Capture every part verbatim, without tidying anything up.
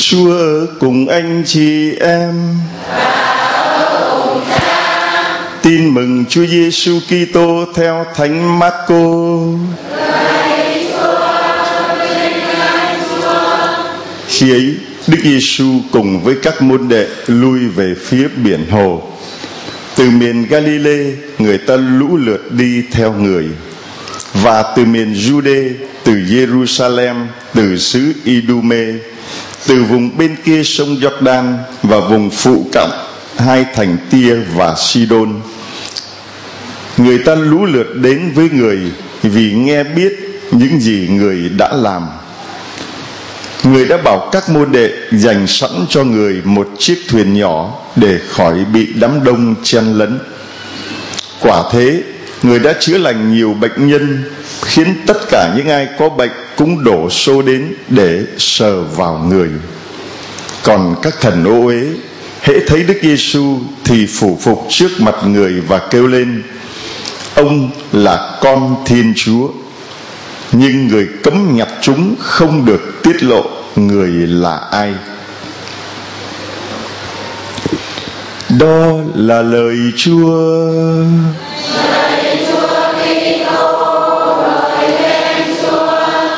Chúa ở cùng anh chị em. Tin mừng Chúa Giêsu Kitô theo Thánh Marco. Khi ấy, Đức Giêsu cùng với các môn đệ lui về phía biển hồ. Từ miền Galilee, người ta lũ lượt đi theo người, và từ miền Jude, từ Jerusalem, từ xứ Idume, từ vùng bên kia sông Jordan và vùng phụ cận hai thành Tia và Sidon, người ta lũ lượt đến với người vì nghe biết những gì người đã làm. Người đã bảo các môn đệ dành sẵn cho người một chiếc thuyền nhỏ để khỏi bị đám đông chen lấn. Quả thế, người đã chữa lành nhiều bệnh nhân, khiến tất cả những ai có bệnh cũng đổ xô đến để sờ vào người. Còn các thần ô uế hễ thấy Đức Giêsu thì phủ phục trước mặt người và kêu lên: ông là Con Thiên Chúa. Nhưng người cấm nhặt chúng không được tiết lộ người là ai. Đó là lời Chúa. Lời Chúa Kitô, lời khen Chúa.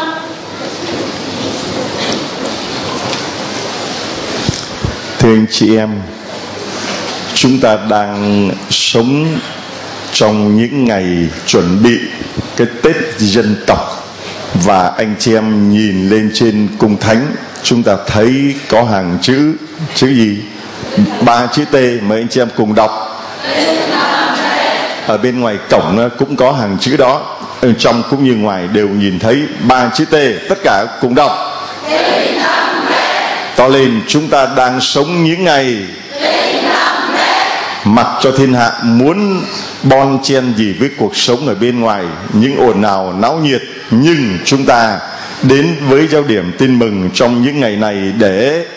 Thưa anh chị em, chúng ta đang sống trong những ngày chuẩn bị cái Tết dân tộc. Và anh chị em nhìn lên trên cung thánh, chúng ta thấy có hàng chữ. Chữ gì? Ba chữ T. Mời anh chị em cùng đọc. Ở bên ngoài cổng cũng có hàng chữ đó, ở trong cũng như ngoài đều nhìn thấy ba chữ T. Tất cả cùng đọc to lên. Chúng ta đang sống những ngày mặc cho thiên hạ muốn bon chen gì với cuộc sống ở bên ngoài, những ồn ào náo nhiệt, nhưng chúng ta đến với giáo điểm tin mừng trong những ngày này để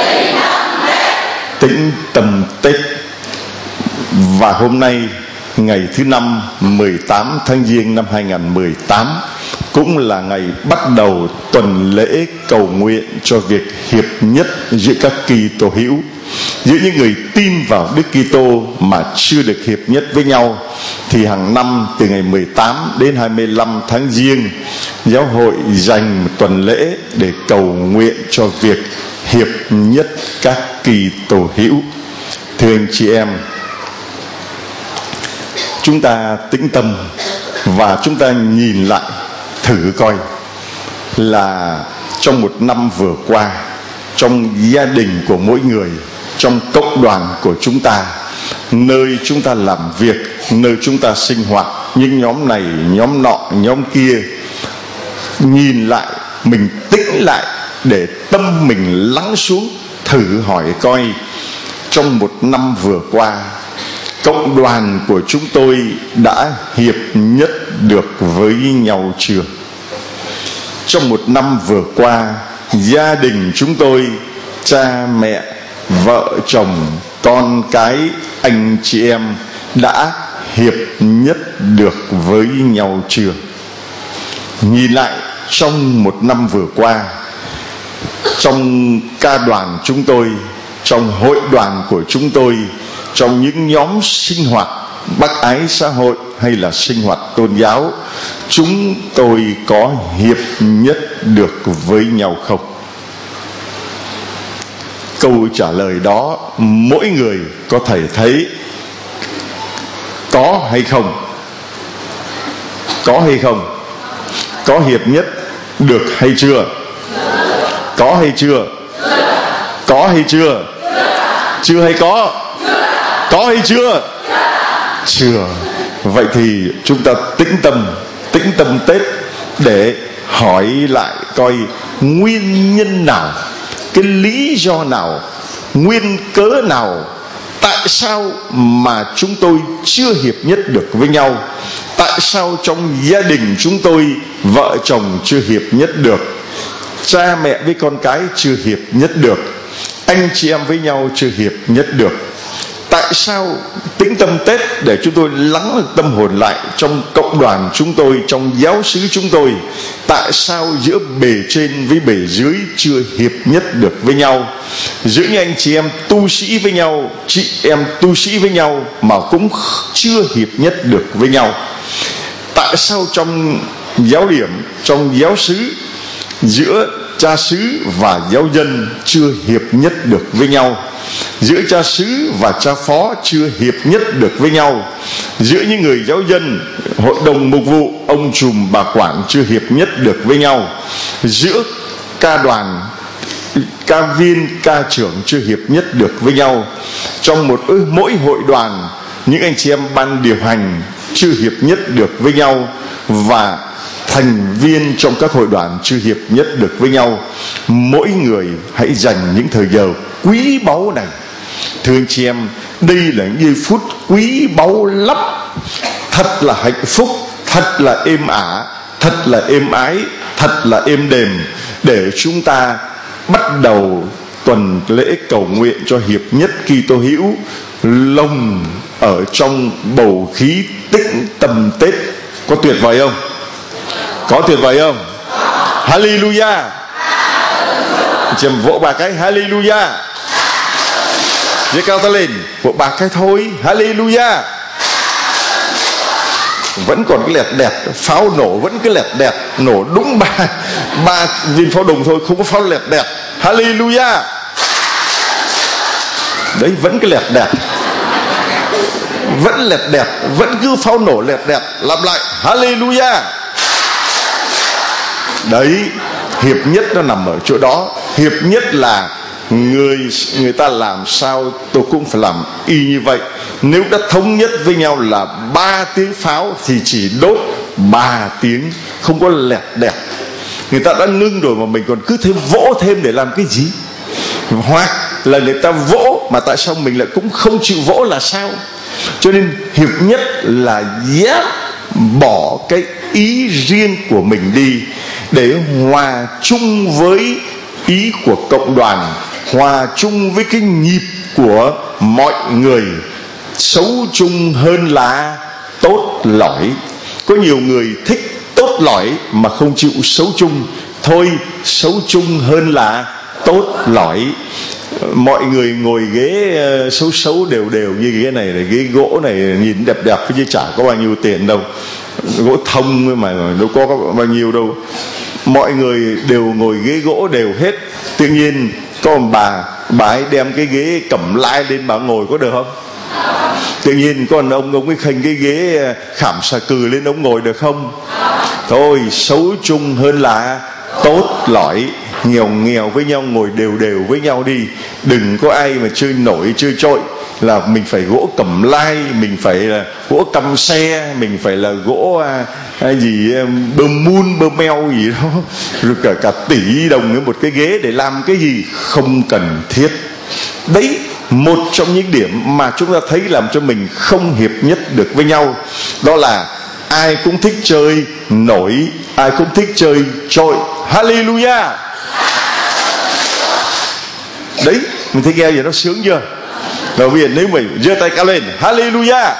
tĩnh tâm Tết. Và hôm nay, ngày thứ năm, mười tám tháng Giêng năm hai nghìn mười tám, cũng là ngày bắt đầu tuần lễ cầu nguyện cho việc hiệp nhất giữa các Kitô hữu, giữa những người tin vào Đức Kitô mà chưa được hiệp nhất với nhau. Thì hàng năm từ ngày mười tám đến hai mươi lăm tháng Giêng, giáo hội dành một tuần lễ để cầu nguyện cho việc hiệp nhất các Kitô hữu. Thưa anh chị em, chúng ta tĩnh tâm và chúng ta nhìn lại thử coi là trong một năm vừa qua, trong gia đình của mỗi người, trong cộng đoàn của chúng ta, nơi chúng ta làm việc, nơi chúng ta sinh hoạt, những nhóm này, nhóm nọ, nhóm kia, nhìn lại, mình tĩnh lại để tâm mình lắng xuống, thử hỏi coi trong một năm vừa qua, cộng đoàn của chúng tôi đã hiệp nhất được với nhau chưa? Trong một năm vừa qua, gia đình chúng tôi, cha mẹ, vợ chồng, con cái, anh chị em đã hiệp nhất được với nhau chưa? Nhìn lại trong một năm vừa qua, trong ca đoàn chúng tôi, trong hội đoàn của chúng tôi, trong những nhóm sinh hoạt bác ái xã hội hay là sinh hoạt tôn giáo, chúng tôi có hiệp nhất được với nhau không? Câu trả lời đó mỗi người có thể thấy có hay không? Có hay không? Có hiệp nhất được hay chưa? Có hay chưa? Có hay chưa? Chưa hay có? Có hay chưa? Chưa. Vậy thì chúng ta tĩnh tâm, tĩnh tâm Tết để hỏi lại coi nguyên nhân nào, cái lý do nào, nguyên cớ nào, tại sao mà chúng tôi chưa hiệp nhất được với nhau? Tại sao trong gia đình chúng tôi, vợ chồng chưa hiệp nhất được, cha mẹ với con cái chưa hiệp nhất được, anh chị em với nhau chưa hiệp nhất được? Tại sao tĩnh tâm Tết? Để chúng tôi lắng tâm hồn lại trong cộng đoàn chúng tôi, trong giáo xứ chúng tôi. Tại sao giữa bề trên với bề dưới chưa hiệp nhất được với nhau, giữa những anh chị em tu sĩ với nhau, chị em tu sĩ với nhau mà cũng chưa hiệp nhất được với nhau? Tại sao trong giáo điểm, trong giáo xứ, giữa cha xứ và giáo dân chưa hiệp nhất được với nhau, giữa cha xứ và cha phó chưa hiệp nhất được với nhau, giữa những người giáo dân, hội đồng mục vụ, ông trùm bà quản chưa hiệp nhất được với nhau, giữa ca đoàn, ca viên, ca trưởng chưa hiệp nhất được với nhau, trong một mỗi hội đoàn những anh chị em ban điều hành chưa hiệp nhất được với nhau, và thành viên trong các hội đoàn chưa hiệp nhất được với nhau. Mỗi người hãy dành những thời giờ quý báu này. Thưa anh chị em, đây là những giây phút quý báu lắm. Thật là hạnh phúc, thật là êm ả, thật là êm ái, thật là êm đềm, để chúng ta bắt đầu tuần lễ cầu nguyện cho hiệp nhất Kitô hữu, lồng ở trong bầu khí tĩnh tâm Tết. Có tuyệt vời không? Có tuyệt vời không? Hallelujah! Chị em vỗ ba cái Hallelujah! Giơ cao ta lên, vỗ ba cái thôi, Hallelujah! Vẫn còn cái lẹt đẹt, pháo nổ vẫn cái lẹt đẹt, nổ đúng ba ba viên pháo đồng thôi, không có pháo lẹt đẹt. Hallelujah! Đấy, vẫn cái lẹt đẹt, vẫn lẹt đẹt, vẫn cứ pháo nổ lẹt đẹt. Lặp lại Hallelujah! Đấy, hiệp nhất nó nằm ở chỗ đó. Hiệp nhất là người người ta làm sao tôi cũng phải làm y như vậy. Nếu đã thống nhất với nhau là ba tiếng pháo thì chỉ đốt ba tiếng, không có lẹt đẹt. Người ta đã ngưng rồi mà mình còn cứ thêm vỗ thêm để làm cái gì? Hoặc là người ta vỗ mà tại sao mình lại cũng không chịu vỗ là sao? Cho nên hiệp nhất là dám bỏ cái ý riêng của mình đi để hòa chung với ý của cộng đoàn, hòa chung với cái nhịp của mọi người. Xấu chung hơn là tốt lỏi. Có nhiều người thích tốt lỏi mà không chịu xấu chung. Thôi, xấu chung hơn là tốt lỏi. Mọi người ngồi ghế xấu xấu đều đều như ghế này, này ghế gỗ này nhìn đẹp đẹp chứ chả có bao nhiêu tiền đâu, gỗ thông mà đâu có bao nhiêu đâu. Mọi người đều ngồi ghế gỗ đều hết. Tự nhiên có một bà bà ấy đem cái ghế cẩm lai lên bà ngồi, có được không? Tự nhiên có một ông ông ấy khênh cái ghế khảm xà cừ lên ông ngồi được không? Thôi, xấu chung hơn là tốt lỏi. Nghèo nghèo với nhau ngồi đều đều với nhau đi. Đừng có ai mà chơi nổi chơi trội là mình phải gỗ cẩm lai, mình phải là gỗ căm xe, mình phải là gỗ à, à, gì bơ mun bơ meo gì đó, rồi cả cả tỷ đồng với một cái ghế để làm cái gì không cần thiết. Đấy, một trong những điểm mà chúng ta thấy làm cho mình không hiệp nhất được với nhau. Đó là ai cũng thích chơi nổi, ai cũng thích chơi trội. Hallelujah! Đấy, mình thấy nghe vậy nó sướng chưa? Rồi bây giờ nếu mình giơ tay cao lên Hallelujah!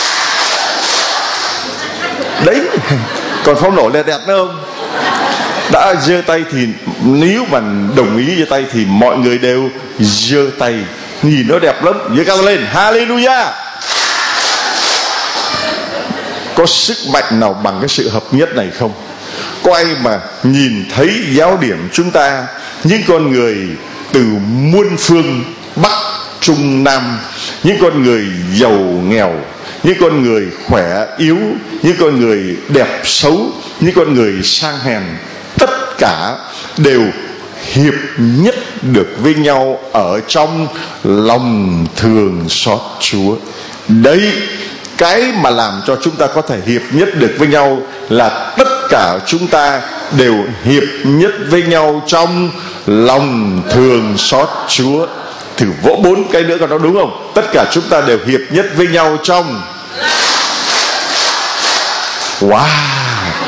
Đấy, còn pháo nổ đẹp đẹp nữa không? Đã giơ tay thì nếu mà đồng ý giơ tay thì mọi người đều giơ tay, nhìn nó đẹp lắm. Giơ cao lên Hallelujah! Có sức mạnh nào bằng cái sự hợp nhất này không? Có ai mà nhìn thấy giáo điểm chúng ta, những con người từ muôn phương Bắc Trung Nam, những con người giàu nghèo, những con người khỏe yếu, những con người đẹp xấu, những con người sang hèn, tất cả đều hiệp nhất được với nhau ở trong lòng thương xót Chúa. Đấy, cái mà làm cho chúng ta có thể hiệp nhất được với nhau là tất cả chúng ta đều hiệp nhất với nhau trong lòng thương xót Chúa. Thử vỗ bốn cái nữa coi nó đúng không? Tất cả chúng ta đều hiệp nhất với nhau trong. Wow,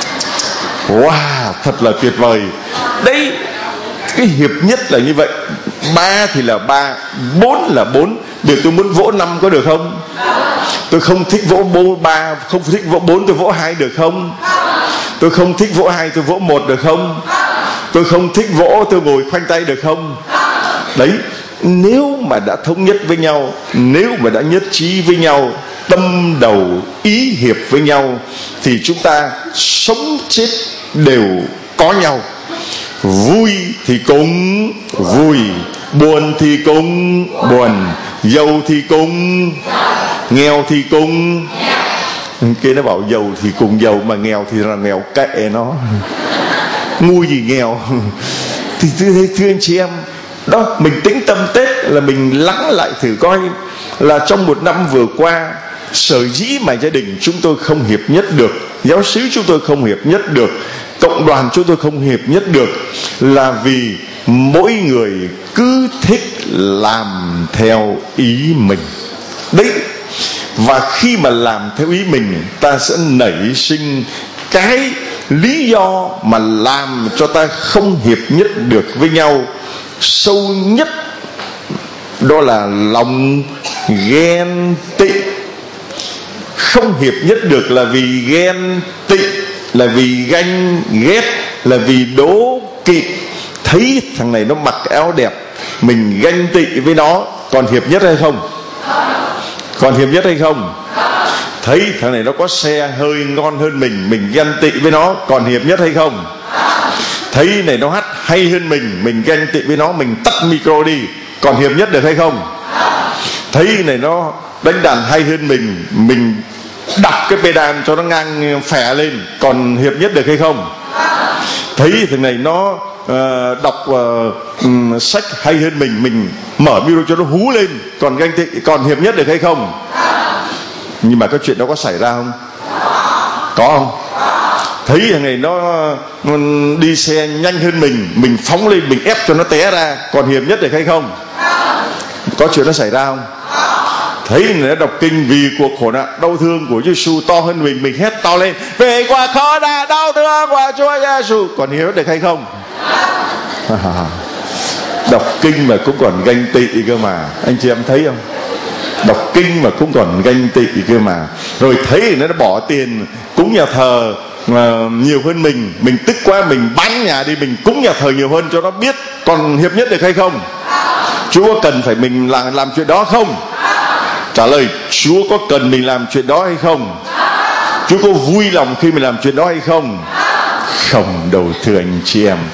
wow, thật là tuyệt vời. Đấy, cái hiệp nhất là như vậy. ba thì là ba, bốn là bốn. Được, tôi muốn vỗ năm có được không? Tôi không thích vỗ bố ba, không thích vỗ bốn, tôi vỗ hai được không? Tôi không thích vỗ hai, tôi vỗ một được không? Tôi không thích vỗ, tôi ngồi khoanh tay được không? Đấy, nếu mà đã thống nhất với nhau, nếu mà đã nhất trí với nhau, tâm đầu ý hiệp với nhau, thì chúng ta sống chết đều có nhau. Vui thì cũng vui, buồn thì cũng buồn, giàu thì cũng, nghèo thì cũng. Kia nó bảo giàu thì cùng giàu, mà nghèo thì là nghèo kệ nó, ngu gì nghèo. Thì thưa, thưa anh chị em, đó, mình tĩnh tâm Tết là mình lắng lại thử coi là trong một năm vừa qua, sở dĩ mà gia đình chúng tôi không hiệp nhất được, giáo xứ chúng tôi không hiệp nhất được, cộng đoàn chúng tôi không hiệp nhất được, là vì mỗi người cứ thích làm theo ý mình. Đấy, và khi mà làm theo ý mình, ta sẽ nảy sinh cái lý do mà làm cho ta không hiệp nhất được với nhau. Sâu nhất đó là lòng ghen tị. Không hiệp nhất được là vì ghen tị, là vì ganh ghét, là vì đố kỵ. Thấy thằng này nó mặc áo đẹp, mình ganh tị với nó, còn hiệp nhất hay không? Còn hiệp nhất hay không? Thấy thằng này nó có xe hơi ngon hơn mình, mình ganh tị với nó, còn hiệp nhất hay không? Thấy này nó hát hay hơn mình, mình ganh tị với nó, mình tắt micro đi, còn hiệp nhất được hay không? Thấy này nó đánh đàn hay hơn mình, mình đập cái pedal cho nó ngang phè lên, còn hiệp nhất được hay không? Thấy thằng này nó uh, đọc uh, um, sách hay hơn mình, mình mở micro cho nó hú lên, còn ganh tị, còn hiệp nhất được hay không? Nhưng mà cái chuyện đó có xảy ra không? Có không? Thấy thằng này nó đi xe nhanh hơn mình, mình phóng lên, mình ép cho nó té ra, còn hiệp nhất được hay không? Có chuyện đó xảy ra không? Thấy người nó đọc kinh vì cuộc khổ nạn đau thương của Giêsu to hơn mình, mình hét to lên về quả khổ nạn đau thương của Chúa Giêsu, còn hiệp được hay không? Đọc kinh mà cũng còn ganh tị cơ mà, anh chị em thấy không? Đọc kinh mà cũng còn ganh tị cơ mà. Rồi thấy nó bỏ tiền cúng nhà thờ mà nhiều hơn mình, mình tức quá, mình bán nhà đi, mình cúng nhà thờ nhiều hơn cho nó biết, còn hiệp nhất được hay không? Chúa có cần phải mình làm, làm chuyện đó không? Trả lời, Chúa có cần mình làm chuyện đó hay không? Chúa có vui lòng khi mình làm chuyện đó hay không? Không đâu thưa anh chị em.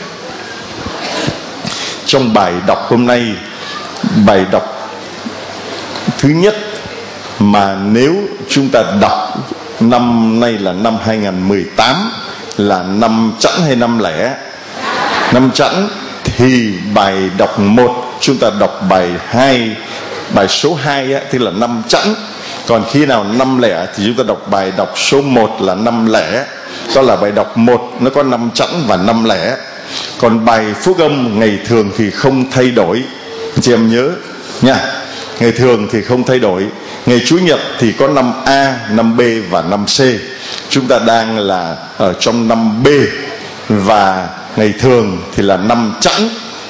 Trong bài đọc hôm nay, bài đọc thứ nhất mà nếu chúng ta đọc năm nay là năm hai không một tám, là năm Chẵn hay năm Lẻ? Năm Chẵn thì bài đọc một chúng ta đọc bài hai, bài số hai á, thì là năm Chẵn. Còn khi nào năm Lẻ thì chúng ta đọc bài đọc số một là năm Lẻ. Đó là bài đọc một, nó có năm Chẵn và năm Lẻ. Còn bài phúc âm ngày thường thì không thay đổi, chị em nhớ nha. Ngày thường thì không thay đổi. Ngày Chủ nhật thì có năm A, năm B và năm C. Chúng ta đang là ở trong năm B, và ngày thường thì là năm Chẵn.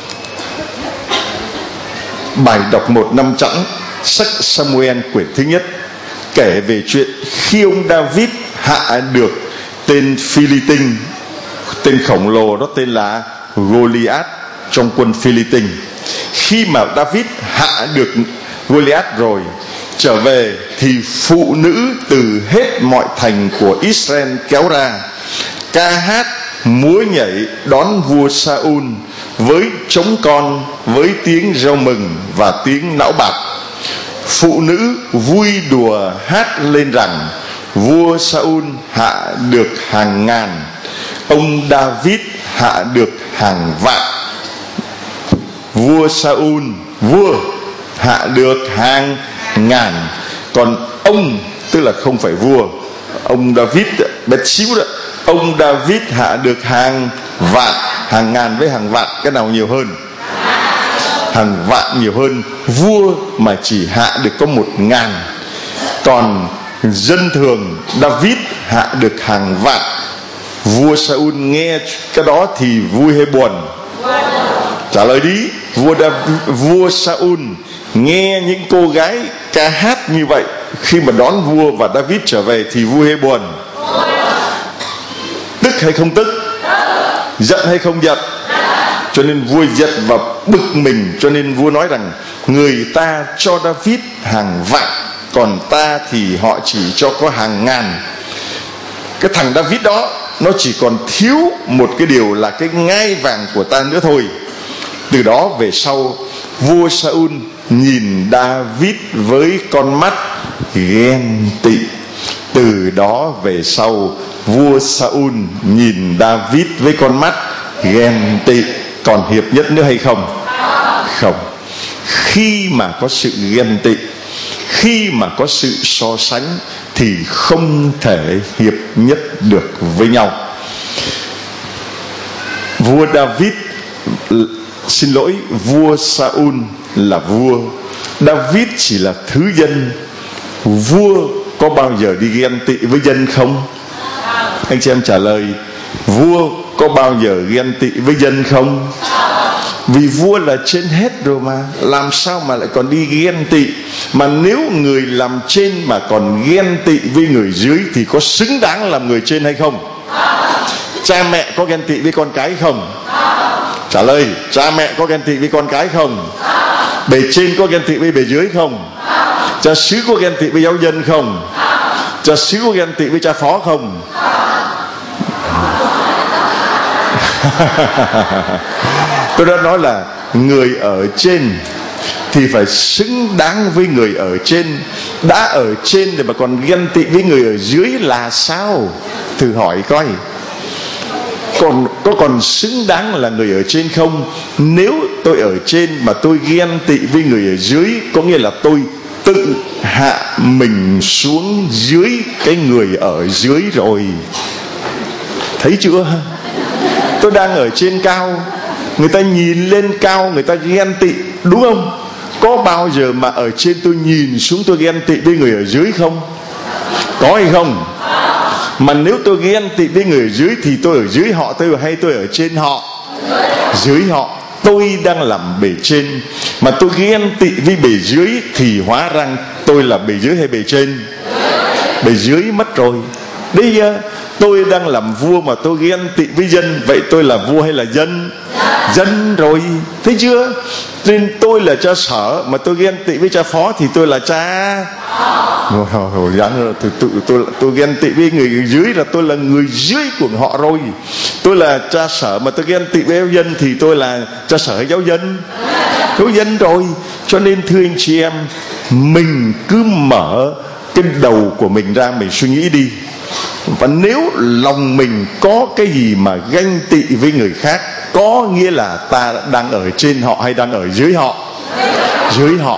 Bài đọc một năm Chẵn, sách Samuel quyển thứ nhất, kể về chuyện khi ông David hạ được tên Phi-li-tinh, tên khổng lồ đó tên là Goliath trong quân Phi-li-tinh. Khi mà David hạ được Goliath rồi, trở về thì phụ nữ từ hết mọi thành của Israel kéo ra, ca hát múa nhảy đón vua Saul với trống con, với tiếng reo mừng và tiếng não bạc. Phụ nữ vui đùa hát lên rằng vua Saul hạ được hàng ngàn, ông David hạ được hàng vạn. Vua Saul, vua hạ được hàng ngàn, còn ông tức là không phải vua, ông David bé xíu đó, ông David hạ được hàng vạn. Hàng ngàn với hàng vạn cái nào nhiều hơn? Hàng vạn nhiều hơn. Vua mà chỉ hạ được có một ngàn, còn dân thường David hạ được hàng vạn. Vua Saul nghe cái đó thì vui hay buồn? Trả lời đi. vua Đa, vua Saul nghe những cô gái ca hát như vậy khi mà đón vua và David trở về thì vua hay buồn? Tức hay không tức? Giận hay không giận? Cho nên vua giận và bực mình, cho nên vua nói rằng người ta cho David hàng vạn, còn ta thì họ chỉ cho có hàng ngàn. Cái thằng David đó nó chỉ còn thiếu một cái điều là cái ngai vàng của ta nữa thôi. Từ đó về sau, vua Saul nhìn David với con mắt ghen tị. Từ đó về sau, vua Saul nhìn David với con mắt ghen tị. Còn hiệp nhất nữa hay không? Không. Khi mà có sự ghen tị, khi mà có sự so sánh thì không thể hiệp nhất được với nhau. Vua David, xin lỗi, vua Saul là vua, David chỉ là thứ dân. Vua có bao giờ đi ghen tị với dân không? Anh chị em trả lời, vua có bao giờ ghen tị với dân không? Vì vua là trên hết rồi mà, làm sao mà lại còn đi ghen tị? Mà nếu người làm trên mà còn ghen tị với người dưới thì có xứng đáng làm người trên hay không? Cha mẹ có ghen tị với con cái không? Trả lời, cha mẹ có ghen tị với con cái không? Bề trên có ghen tị với bề dưới không? Cha xứ có ghen tị với giáo dân không? Cha xứ có ghen tị với cha phó không? Tôi đã nói là người ở trên thì phải xứng đáng với người ở trên. Đã ở trên thì mà còn ghen tị với người ở dưới là sao? Thử hỏi coi, còn có còn xứng đáng là người ở trên không? Nếu tôi ở trên mà tôi ghen tị với người ở dưới, có nghĩa là tôi tự hạ mình xuống dưới cái người ở dưới rồi. Thấy chưa? Tôi đang ở trên cao, người ta nhìn lên cao, người ta ghen tị, đúng không? Có bao giờ mà ở trên tôi nhìn xuống tôi ghen tị với người ở dưới không? Có hay không? Mà nếu tôi ghen tị với người ở dưới thì tôi ở dưới họ tôi hay tôi ở trên họ? Dưới họ. Tôi đang làm bề trên mà tôi ghen tị với bề dưới thì hóa ra tôi là bề dưới hay bề trên? Bề dưới mất rồi. Bây giờ tôi đang làm vua mà tôi ghen tị với dân, vậy tôi là vua hay là dân? Dân rồi. Thấy chưa? Nên tôi là cha sở mà tôi ghen tị với cha phó thì tôi là cha. Rồi, rồi, rồi, rồi tôi, tôi, tôi, tôi ghen tị với người dưới là tôi là người dưới của họ rồi. Tôi là cha sở mà tôi ghen tị với giáo dân thì tôi là cha sở hay giáo dân? Giáo dân rồi. Cho nên thưa anh chị em, mình cứ mở cái đầu của mình ra, mình suy nghĩ đi. Và nếu lòng mình có cái gì mà ganh tị với người khác, có nghĩa là ta đang ở trên họ hay đang ở dưới họ? Dưới họ.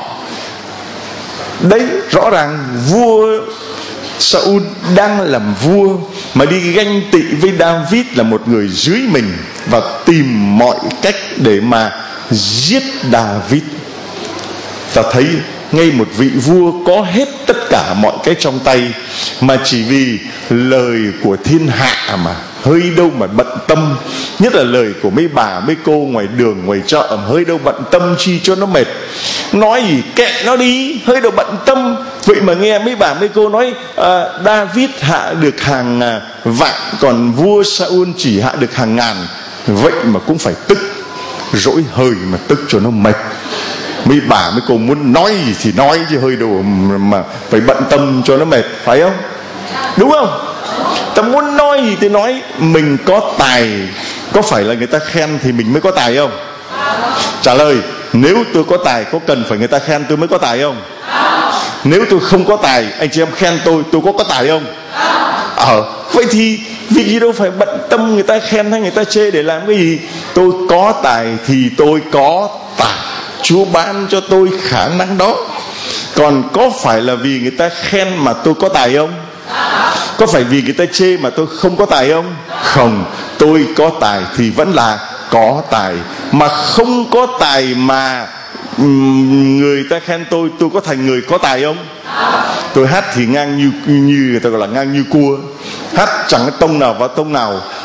Đấy, rõ ràng vua Saul đang làm vua mà đi ganh tị với David là một người dưới mình, và tìm mọi cách để mà giết David. Ta thấy ngay một vị vua có hết tất cả mọi cái trong tay, mà chỉ vì lời của thiên hạ mà hơi đâu mà bận tâm. Nhất là lời của mấy bà mấy cô ngoài đường ngoài chợ, hơi đâu bận tâm chi cho nó mệt. Nói gì kệ nó đi, hơi đâu bận tâm. Vậy mà nghe mấy bà mấy cô nói à, David hạ được hàng à, vạn, còn vua Saul chỉ hạ được hàng ngàn. Vậy mà cũng phải tức, rỗi hơi mà tức cho nó mệt. Mấy bà mấy cô muốn nói gì thì nói, chứ hơi đâu mà phải bận tâm cho nó mệt, phải không? Đúng không? Ta muốn nói gì thì nói. Mình có tài, có phải là người ta khen thì mình mới có tài không? Trả lời, nếu tôi có tài có cần phải người ta khen tôi mới có tài không? Nếu tôi không có tài, anh chị em khen tôi, tôi có có tài không? Ờ, vậy thì vì gì đâu phải bận tâm người ta khen hay người ta chê để làm cái gì. Tôi có tài thì tôi có tài, Chúa ban cho tôi khả năng đó. Còn có phải là vì người ta khen mà tôi có tài không? Có phải vì người ta chê mà tôi không có tài không? Không, tôi có tài thì vẫn là có tài. Mà không có tài mà người ta khen tôi, tôi có thành người có tài không? Tôi hát thì ngang như, như người ta gọi là ngang như cua, hát chẳng có tông nào vào tông nào.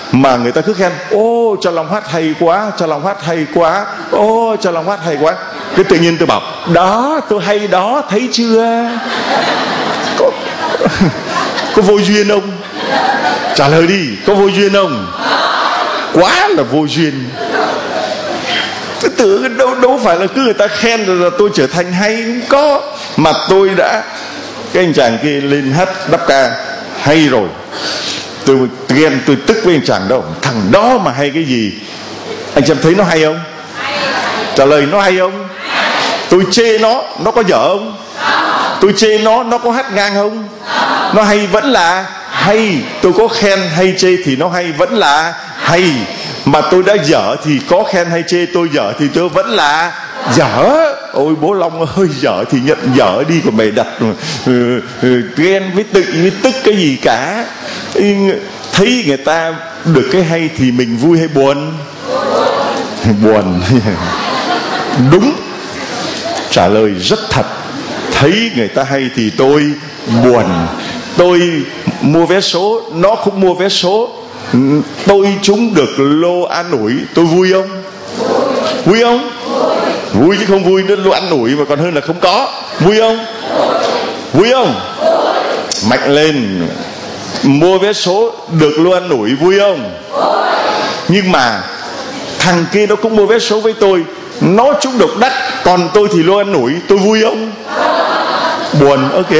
mà người ta cứ khen ô cho lòng hát hay quá, cho lòng hát hay quá, ô cho lòng hát hay quá. Cái tự nhiên tôi bảo đó tôi hay đó, thấy chưa? Có, có vô duyên không? Trả lời đi, có vô duyên không? Quá là vô duyên. Tôi tưởng đâu đâu phải là cứ người ta khen rồi là tôi trở thành hay, không có. Mà tôi đã, cái anh chàng kia lên hát đáp ca hay rồi, tôi ghen, tôi tức với anh chàng đâu, thằng đó mà hay cái gì. Anh xem thấy nó hay không? Trả lời nó hay không? Tôi chê nó, nó có dở không? Tôi chê nó, nó có hát ngang không? Nó hay vẫn là hay. Tôi có khen hay chê thì nó hay vẫn là hay. Mà tôi đã dở thì có khen hay chê tôi dở thì tôi vẫn là dở. Ôi bố Long ơi, dở thì nhận dở đi, còn mày đặt ừ, ừ, ghen với tự với tức cái gì cả. Thấy người ta được cái hay thì mình vui hay buồn? Buồn. Đúng, trả lời rất thật. Thấy người ta hay thì tôi buồn. Tôi mua vé số, nó không mua vé số, tôi trúng được lô an ủi, tôi vui không? Vui không? Vui chứ không vui nữa, lô an ủi mà còn hơn là không có. Vui không? Vui không? Mạnh lên. Mua vé số được lô an ủi, vui không? Nhưng mà thằng kia nó cũng mua vé số với tôi, nó trúng độc đắc, còn tôi thì lô an ủi, tôi vui không? Buồn. Ok.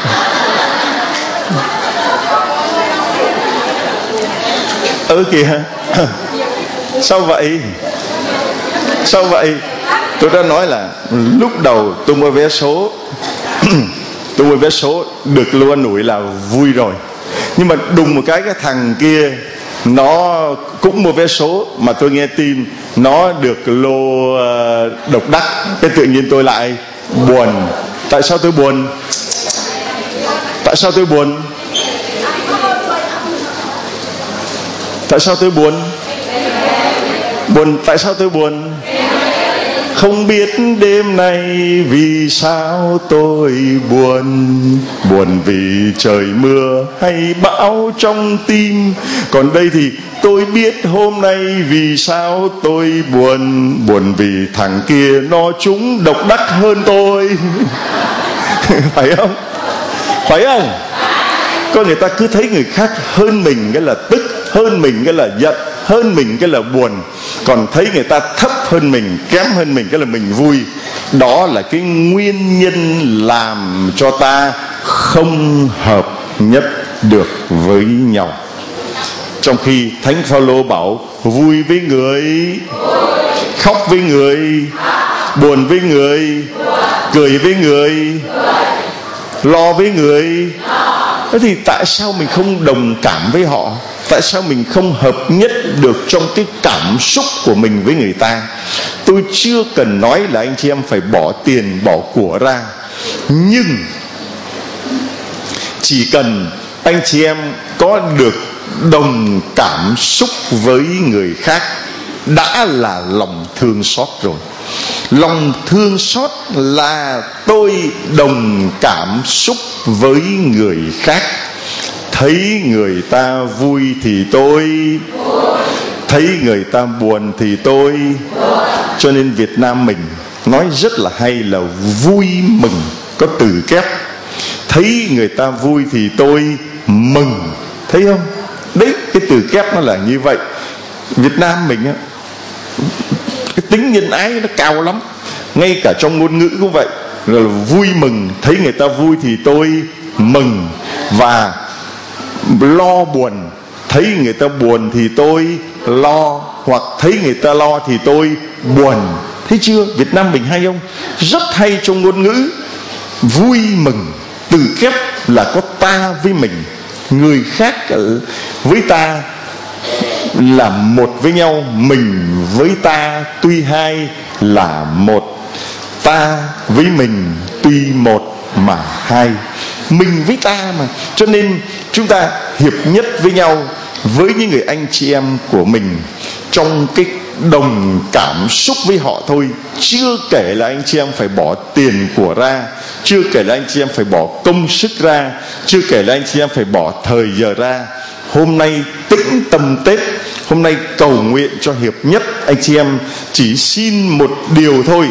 Ừ kìa. Sao vậy? Sao vậy? Tôi đã nói là lúc đầu tôi mua vé số tôi mua vé số được lô an ủi là vui rồi. Nhưng mà đùng một cái cái thằng kia nó cũng mua vé số mà tôi nghe tin nó được lô độc đắc, cái tự nhiên tôi lại buồn. Tại sao tôi buồn? Tại sao tôi buồn? Tại sao tôi buồn? Buồn, tại sao tôi buồn? Không biết đêm nay vì sao tôi buồn. Buồn vì trời mưa hay bão trong tim. Còn đây thì tôi biết hôm nay vì sao tôi buồn. Buồn vì thằng kia nó trúng độc đắc hơn tôi. Phải không? Phải không? Có người ta cứ thấy người khác hơn mình cái là tức, hơn mình cái là giận, hơn mình cái là buồn. Còn thấy người ta thấp hơn mình, kém hơn mình cái là mình vui. Đó là cái nguyên nhân làm cho ta không hợp nhất được với nhau. Trong khi Thánh Phaolô bảo vui với người, khóc với người, buồn với người, cười với người, lo với người. Thế thì tại sao mình không đồng cảm với họ? Tại sao mình không hợp nhất được trong cái cảm xúc của mình với người ta? Tôi chưa cần nói là anh chị em phải bỏ tiền, bỏ của ra. Nhưng chỉ cần anh chị em có được đồng cảm xúc với người khác đã là lòng thương xót rồi. Lòng thương xót là tôi đồng cảm xúc với người khác. Thấy người ta vui thì tôi, thấy người ta buồn thì tôi. Cho nên Việt Nam mình nói rất là hay là vui mừng, có từ kép. Thấy người ta vui thì tôi mừng. Thấy không? Đấy, cái từ kép nó là như vậy. Việt Nam mình á, cái tính nhân ái nó cao lắm. Ngay cả trong ngôn ngữ cũng vậy. Rồi là vui mừng, thấy người ta vui thì tôi mừng. Và lo buồn, thấy người ta buồn thì tôi lo. Hoặc thấy người ta lo thì tôi buồn. Thấy chưa? Việt Nam mình hay không? Rất hay trong ngôn ngữ. Vui mừng, từ kép là có ta với mình, người khác với ta là một với nhau. Mình với ta tuy hai là một. Ta với mình tuy một mà hai. Mình với ta mà. Cho nên chúng ta hiệp nhất với nhau, với những người anh chị em của mình, trong cái đồng cảm xúc với họ thôi. Chưa kể là anh chị em phải bỏ tiền của ra, chưa kể là anh chị em phải bỏ công sức ra, chưa kể là anh chị em phải bỏ thời giờ ra. Hôm nay tĩnh tâm Tết, Hôm nay cầu nguyện cho Hiệp Nhất anh chị em, chỉ xin một điều thôi,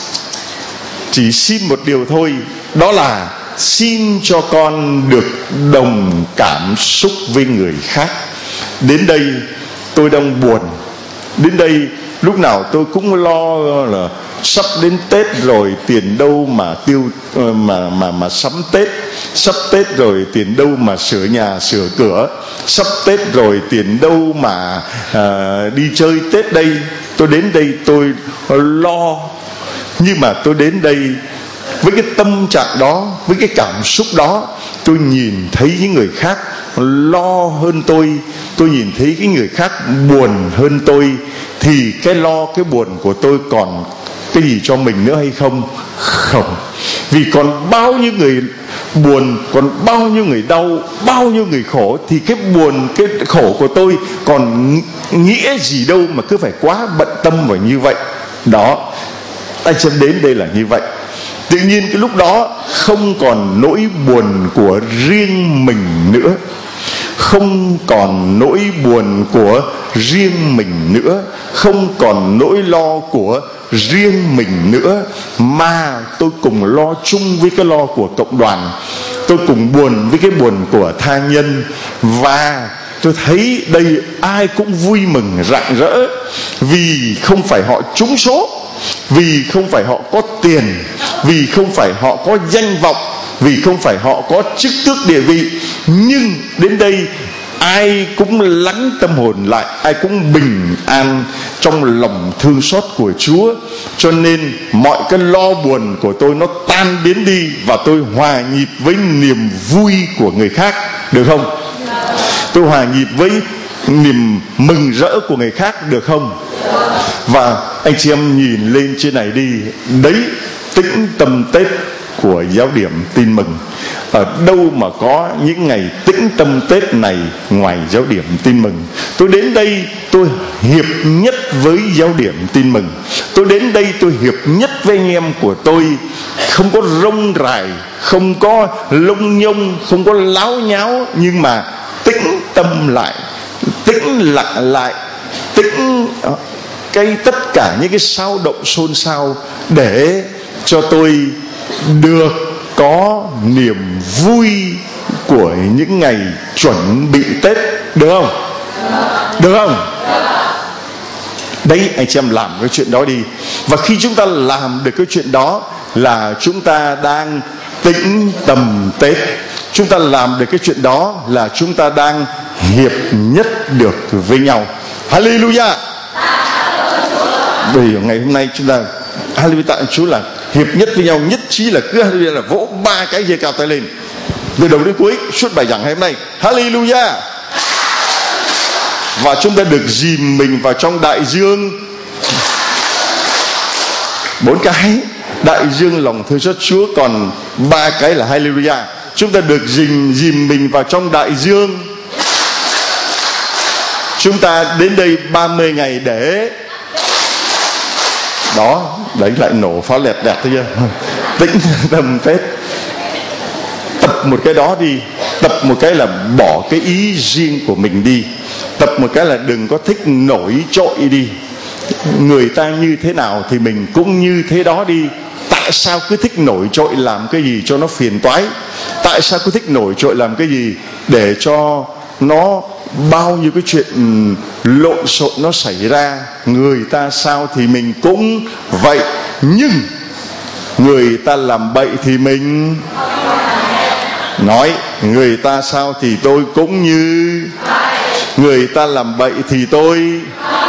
chỉ xin một điều thôi, đó là xin cho con được đồng cảm xúc với người khác. Đến đây tôi đang buồn, đến đây lúc nào tôi cũng lo là sắp đến Tết rồi, tiền đâu mà tiêu mà mà mà sắm Tết, sắp Tết rồi tiền đâu mà sửa nhà sửa cửa, sắp Tết rồi tiền đâu mà à, đi chơi Tết đây. Tôi đến đây tôi lo, nhưng mà tôi đến đây với cái tâm trạng đó, với cái cảm xúc đó, tôi nhìn thấy những người khác lo hơn tôi, tôi nhìn thấy cái người khác buồn hơn tôi, thì cái lo cái buồn của tôi còn cái gì cho mình nữa hay không? Không. Vì còn bao nhiêu người buồn, còn bao nhiêu người đau, bao nhiêu người khổ, thì cái buồn, cái khổ của tôi còn nghĩa gì đâu mà cứ phải quá bận tâm vào như vậy. Đó, anh chị đến đây là như vậy. Tự nhiên cái lúc đó không còn nỗi buồn của riêng mình nữa, không còn nỗi buồn của riêng mình nữa, không còn nỗi lo của riêng mình nữa, mà tôi cùng lo chung với cái lo của cộng đoàn, tôi cùng buồn với cái buồn của tha nhân. Và tôi thấy đây ai cũng vui mừng rạng rỡ, vì không phải họ trúng số, vì không phải họ có tiền, vì không phải họ có danh vọng, vì không phải họ có chức tước địa vị, nhưng đến đây ai cũng lắng tâm hồn lại, ai cũng bình an trong lòng thương xót của Chúa. Cho nên mọi cái lo buồn của tôi nó tan biến đi, và tôi hòa nhịp với niềm vui của người khác, được không? Tôi hòa nhịp với niềm mừng rỡ của người khác, được không? Và anh chị em nhìn lên trên này đi, đấy tĩnh tâm Tết của giáo điểm Tin Mừng. Ở đâu mà có những ngày tĩnh tâm Tết này ngoài giáo điểm Tin Mừng? Tôi đến đây tôi hiệp nhất với giáo điểm Tin Mừng. Tôi đến đây tôi hiệp nhất với anh em của tôi, không có rông rải, không có lông nhông, không có láo nháo, nhưng mà tĩnh tâm lại, tĩnh lặng lại, tĩnh cái tất cả những cái sao động xôn xao, để cho tôi được có niềm vui của những ngày chuẩn bị Tết, được không? Được không? Đấy, anh chị em làm cái chuyện đó đi. Và khi chúng ta làm được cái chuyện đó là chúng ta đang tĩnh tâm Tết. Chúng ta làm được cái chuyện đó là chúng ta đang hiệp nhất được với nhau. Hallelujah. Bởi ngày hôm nay chúng ta Hallelujah, tạ Chúa là hiệp nhất với nhau, nhất trí là cứ Hallelujah là vỗ ba cái giơ cao tay lên từ đầu đến cuối suốt bài giảng ngày hôm nay. Hallelujah. Và chúng ta được dìm mình vào trong đại dương, bốn cái đại dương lòng thương xót Chúa, còn ba cái là Hallelujah. Chúng ta được dìm dìm mình vào trong đại dương. Chúng ta đến đây ba mươi ngày để đó, đấy lại nổ pháo lẹt đẹt thôi chưa? Tĩnh tâm Tết. Tập một cái đó đi, tập một cái là bỏ cái ý riêng của mình đi, tập một cái là đừng có thích nổi trội đi. Người ta như thế nào thì mình cũng như thế đó đi. Tại sao cứ thích nổi trội làm cái gì cho nó phiền toái? Tại sao cứ thích nổi trội làm cái gì để cho nó bao nhiêu cái chuyện lộn xộn nó xảy ra? Người ta sao thì mình cũng vậy, nhưng người ta làm bậy thì mình nói, người ta sao thì tôi cũng như, người ta làm bậy thì tôi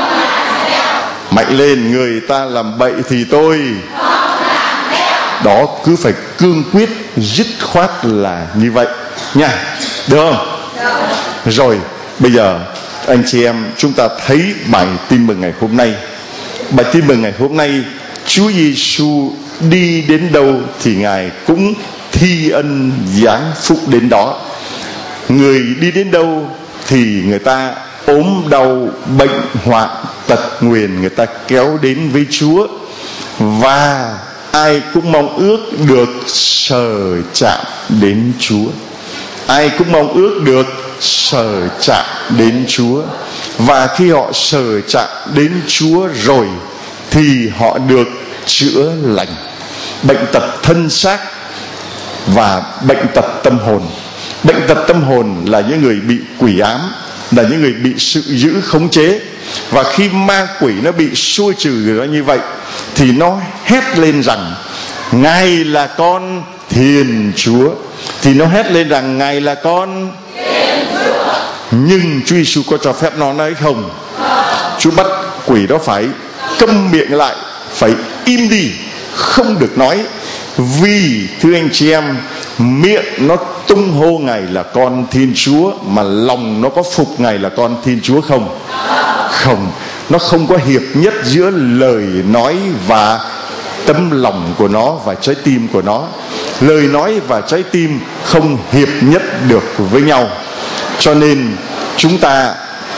mạnh lên, người ta làm bậy thì tôi đó, cứ phải cương quyết dứt khoát là như vậy nha, được không? Rồi bây giờ anh chị em chúng ta thấy bài tin mừng ngày hôm nay. Bài tin mừng ngày hôm nay, Chúa Giêsu đi đến đâu thì Ngài cũng thi ân giáng phúc đến đó. Người đi đến đâu thì người ta ốm đau, bệnh hoạn, tật nguyền, người ta kéo đến với Chúa. Và ai cũng mong ước được sờ chạm đến Chúa. Ai cũng mong ước được sờ chạm đến Chúa. Và khi họ sờ chạm đến Chúa rồi thì họ được chữa lành bệnh tật thân xác và bệnh tật tâm hồn. Bệnh tật tâm hồn là những người bị quỷ ám, là những người bị sự dữ khống chế. Và khi ma quỷ nó bị xua trừ nó như vậy thì nó hét lên rằng Ngài là con Thiên Chúa. Thì nó hét lên rằng Ngài là con Thiên Chúa. Nhưng Chúa Giêsu có cho phép nó nói không? Chúa bắt quỷ đó phải câm miệng lại, phải im đi, không được nói. Vì thưa anh chị em, miệng nó tung hô Ngài là con Thiên Chúa, mà lòng nó có phục Ngài là con Thiên Chúa không? Không. Nó không có hiệp nhất giữa lời nói và tấm lòng của nó và trái tim của nó. Lời nói và trái tim không hiệp nhất được với nhau. Cho nên chúng ta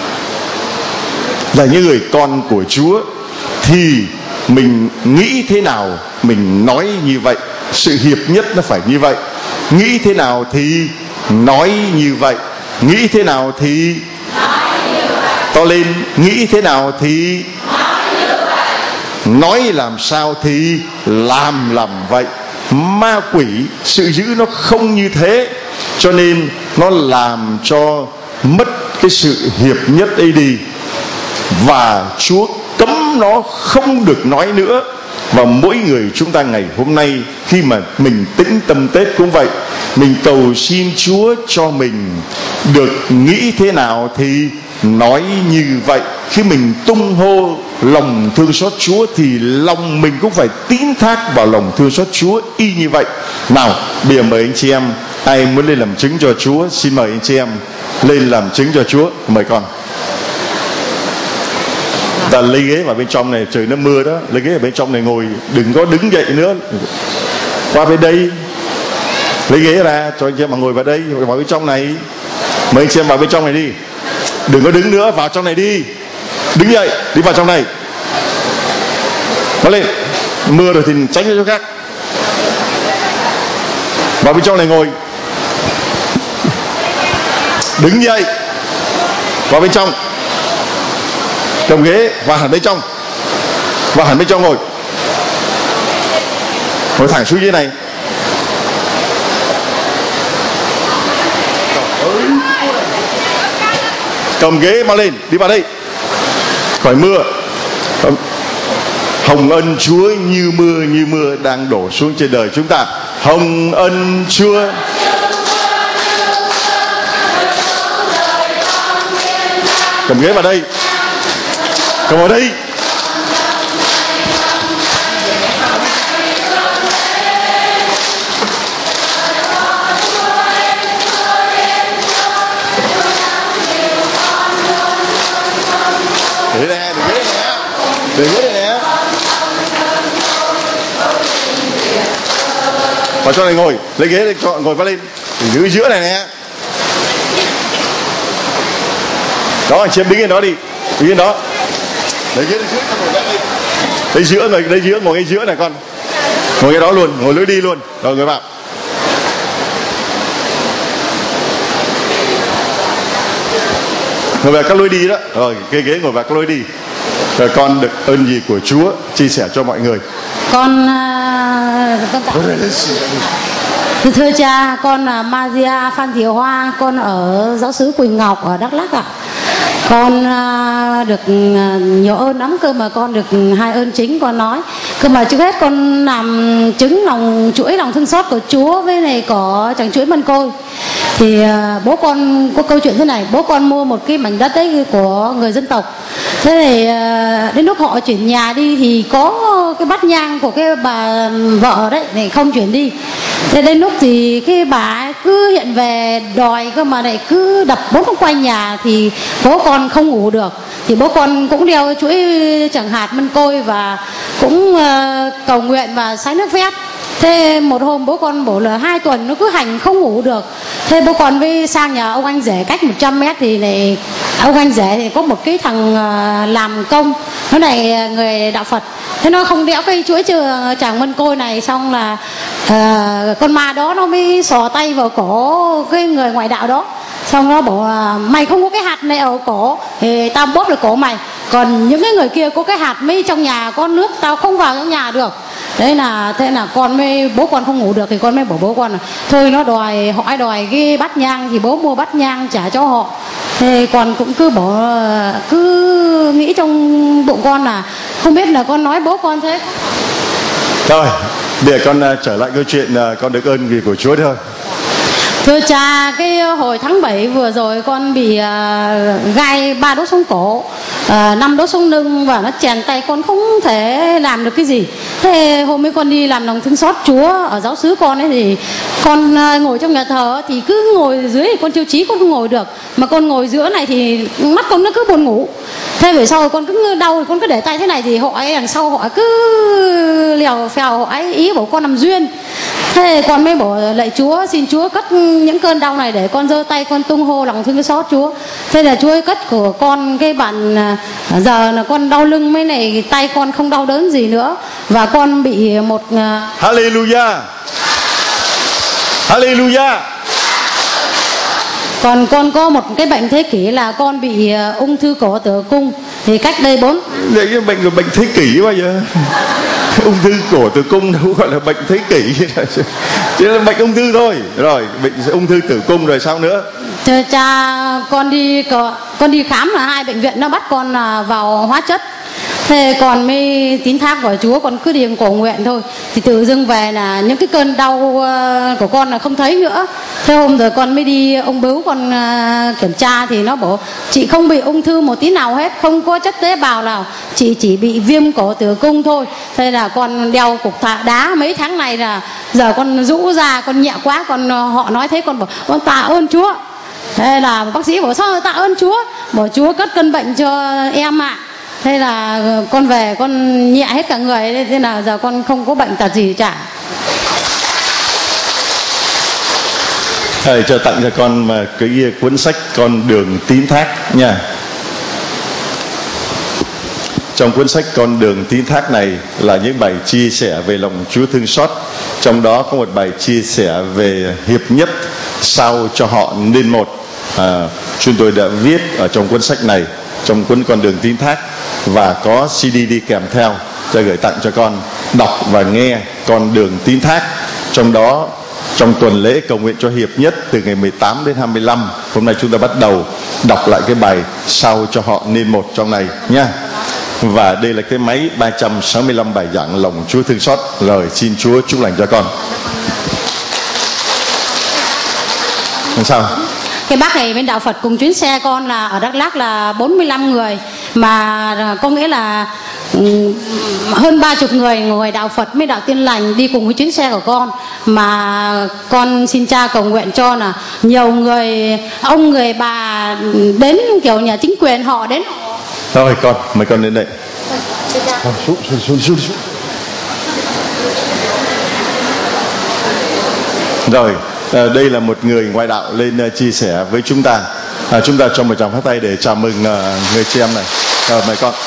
là những người con của Chúa thì mình nghĩ thế nào mình nói như vậy. Sự hiệp nhất nó phải như vậy. Nghĩ thế nào thì nói như vậy. Nghĩ thế nào thì to lên. Nghĩ thế nào thì nói làm sao thì làm làm vậy. Ma quỷ sự dữ nó không như thế, cho nên nó làm cho mất cái sự hiệp nhất ấy đi. Và Chúa cấm nó không được nói nữa. Và mỗi người chúng ta ngày hôm nay khi mà mình tĩnh tâm Tết cũng vậy, mình cầu xin Chúa cho mình được nghĩ thế nào thì nói như vậy. Khi mình tung hô lòng thương xót Chúa thì lòng mình cũng phải tín thác vào lòng thương xót Chúa y như vậy. Nào, bây giờ mời anh chị em, ai muốn lên làm chứng cho Chúa, xin mời anh chị em lên làm chứng cho Chúa. Mời con. Ta lấy ghế vào bên trong này, trời nó mưa đó, lấy ghế ở bên trong này ngồi, đừng có đứng dậy nữa. Qua bên đây, lấy ghế ra cho anh chị em mà ngồi vào đây, vào bên trong này. Mời anh chị em vào bên trong này đi. Đừng có đứng nữa, vào trong này đi. Đứng dậy, đi vào trong này. Nó lên, mưa rồi thì tránh ra chỗ khác. Vào bên trong này ngồi. Đứng dậy, vào bên trong. Cầm ghế, vào hẳn bên trong. Vào hẳn bên trong ngồi. Ngồi thẳng xuống dưới này. Cầm ghế mau lên, đi vào đây. Khỏi mưa. Hồng ân Chúa như mưa như mưa đang đổ xuống trên đời chúng ta. Hồng ân Chúa. Cầm ghế vào đây. Cầm vào đây. Để nè, để ghế nè. Để ghế nè. Vào cho này ngồi, lấy ghế để cho ngồi vào lên. Giữ giữa này nè. Đó, anh chị em đứng yên đó đi. Đứng yên đó. Lấy ghế dưới cho ngồi đây. Lấy giữa rồi, lấy giữa ngồi ngay giữa này con. Ngồi cái đó luôn, ngồi lối đi luôn. Rồi ngồi vào. Ngồi vào các lối đi đó. Rồi cái ghế ngồi vào các lối đi. Rồi con được ơn gì của Chúa chia sẻ cho mọi người. Con con thưa, thưa cha, con là Maria Phan Thị Hoa, con ở giáo xứ Quỳnh Ngọc ở Đắk Lắk ạ. Con được nhiều ơn lắm cơ, mà con được hai ơn chính con nói. Cơ mà trước hết con làm chứng lòng chuỗi lòng thương xót của Chúa với này có chẳng chuỗi Mân Côi. Thì bố con có câu chuyện thế này, bố con mua một cái mảnh đất đấy của người dân tộc. Thế thì đến lúc họ chuyển nhà đi thì có cái bát nhang của cái bà vợ đấy để không chuyển đi. Thế đến lúc thì cái bà cứ hiện về đòi cơ, mà lại cứ đập bốn vòng quanh nhà thì bố con không ngủ được. Thì bố con cũng đeo chuỗi chẳng hạt Mân Côi và cũng uh, cầu nguyện và sái nước phép. Thế một hôm bố con bảo là hai tuần nó cứ hành không ngủ được. Thế bố con với sang nhà ông anh rể cách một trăm mét thì này, ông anh rể thì có một cái thằng uh, làm công, nó này người đạo Phật. Thế nó không đẽo cây chuỗi chẳng Mân Côi này, xong là uh, con ma đó nó mới sò tay vào cổ cái người ngoại đạo đó. xong nó bảo là mày không có cái hạt này ở cổ thì tao bóp được cổ mày, còn những cái người kia có cái hạt mấy trong nhà con nước tao không vào trong nhà được. Đấy là thế là con mới, bố con không ngủ được thì con mới bảo bố con là thôi nó đòi, họ đòi cái bát nhang thì bố mua bát nhang trả cho họ. Thế con cũng cứ bỏ, cứ nghĩ trong bụng con là không biết là con nói bố con thế. Rồi, để con uh, trở lại câu chuyện uh, con được ơn gì của Chúa thôi. Thưa cha, cái hồi tháng bảy vừa rồi con bị uh, gai ba đốt sống cổ, năm uh, đốt sống lưng và nó chèn tay, con không thể làm được cái gì. Thế hôm ấy con đi làm lòng thương xót Chúa ở giáo xứ con ấy thì con uh, ngồi trong nhà thờ thì cứ ngồi dưới thì con chiêu chí con không ngồi được, mà con ngồi giữa này thì mắt con nó cứ buồn ngủ. Thế về sau con cứ đau, con cứ để tay thế này thì họ ấy đằng sau họ cứ lèo phèo, họ ấy ý bảo con nằm duyên. Thế con mới bảo lạy Chúa, xin Chúa cất những cơn đau này để con giơ tay con tung hô lòng thương xót Chúa. Thế là Chúa ấy cất của con cái bản, giờ là con đau lưng mấy này, tay con không đau đớn gì nữa, và con bị một Hallelujah, Hallelujah. Còn con có một cái bệnh thế kỷ là con bị ung thư cổ tử cung, thì cách đây bốn Đấy, cái bệnh của bệnh thế kỷ bao giờ? Ung thư cổ tử cung đâu gọi là bệnh thế kỷ, chỉ là bệnh ung thư thôi. Rồi bệnh ung thư tử cung rồi sao nữa? Thưa cha, con đi con đi khám là hai bệnh viện nó bắt con vào hóa chất. Thế con mới tín thác vào Chúa, con cứ đi cầu nguyện thôi. Thì tự dưng về là những cái cơn đau của con là không thấy nữa. Thế hôm rồi con mới đi ông bướu con kiểm tra thì nó bảo chị không bị ung thư một tí nào hết, không có chất tế bào nào, chị chỉ bị viêm cổ tử cung thôi. Thế là con đeo cục tạ đá mấy tháng này là giờ con rũ ra, con nhẹ quá, con họ nói thế con bảo con tạ ơn Chúa. Thế là bác sĩ bảo sao tạ ơn Chúa, bảo Chúa cất cơn bệnh cho em ạ. À. Thế là con về con nhẹ hết cả người, thế là giờ con không có bệnh tật gì cả. Thầy cho tặng cho con mà cái cuốn sách Con Đường Tín Thác nha. Trong cuốn sách Con Đường Tín Thác này là những bài chia sẻ về lòng Chúa thương xót. Trong đó có một bài chia sẻ về hiệp nhất sao cho họ nên một. À, chúng tôi đã viết ở trong cuốn sách này, trong cuốn Con Đường Tín Thác, và có xê đê đi kèm theo cho gửi tặng cho con đọc và nghe Con Đường Tín Thác. Trong đó trong tuần lễ cầu nguyện cho hiệp nhất từ ngày mười tám đến hai mươi lăm, hôm nay chúng ta bắt đầu đọc lại cái bài sao cho họ nên một trong này nha. Và đây là cái máy ba trăm sáu mươi lăm bài giảng lòng Chúa thương xót. Lời xin Chúa chúc lành cho con. Làm sao? Cái bác này bên đạo Phật cùng chuyến xe con là ở Đắk Lắk là bốn mươi lăm người, mà có nghĩa là hơn ba chục người người đạo Phật với đạo Tin Lành đi cùng với chuyến xe của con. Mà con xin cha cầu nguyện cho là nhiều người, ông người bà đến kiểu nhà chính quyền họ đến. Thôi con, mời con đến đây. Xuống, xuống, xuống, xuống, xuống. Rồi, à, đây là một người ngoại đạo lên uh, chia sẻ với chúng ta. À, chúng ta cho một tràng phát tay để chào mừng uh, người chị em này. À, mời con.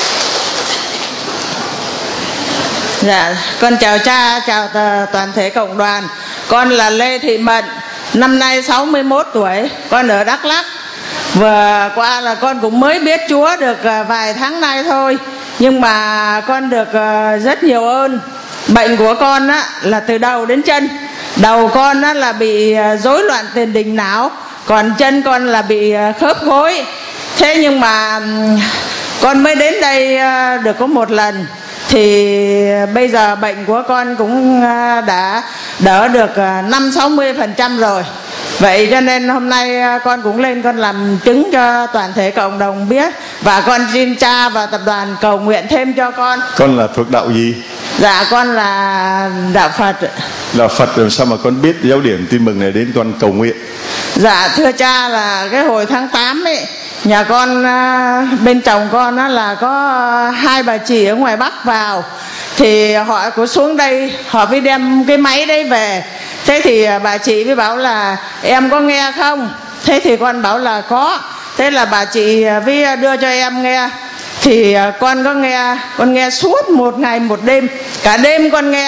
Dạ, con chào cha, chào toàn thể cộng đoàn. Con là Lê Thị Mận, năm nay sáu mươi mốt tuổi, con ở Đắk Lắk. Vừa qua là con cũng mới biết Chúa được vài tháng nay thôi, nhưng mà con được rất nhiều ơn. Bệnh của con á, là từ đầu đến chân. Đầu con á, là bị rối loạn tiền đình não, còn chân con là bị khớp gối. Thế nhưng mà con mới đến đây được có một lần, thì bây giờ bệnh của con cũng đã đỡ được năm sáu mươi phần trăm rồi. Vậy cho nên hôm nay con cũng lên con làm chứng cho toàn thể cộng đồng biết, và con xin cha và tập đoàn cầu nguyện thêm cho con. Con là thuộc đạo gì? Dạ con là đạo Phật. Đạo Phật, rồi sao mà con biết giáo điểm tin mừng này đến con cầu nguyện? Dạ thưa cha, là cái hồi tháng tám ấy, nhà con bên chồng con á, là có hai bà chị ở ngoài Bắc vào, thì họ có xuống đây, họ mới đem cái máy đấy về. Thế thì bà chị mới bảo là em có nghe không? Thế thì con bảo là có. Thế là bà chị mới đưa cho em nghe. Thì con có nghe, con nghe suốt một ngày một đêm, cả đêm con nghe.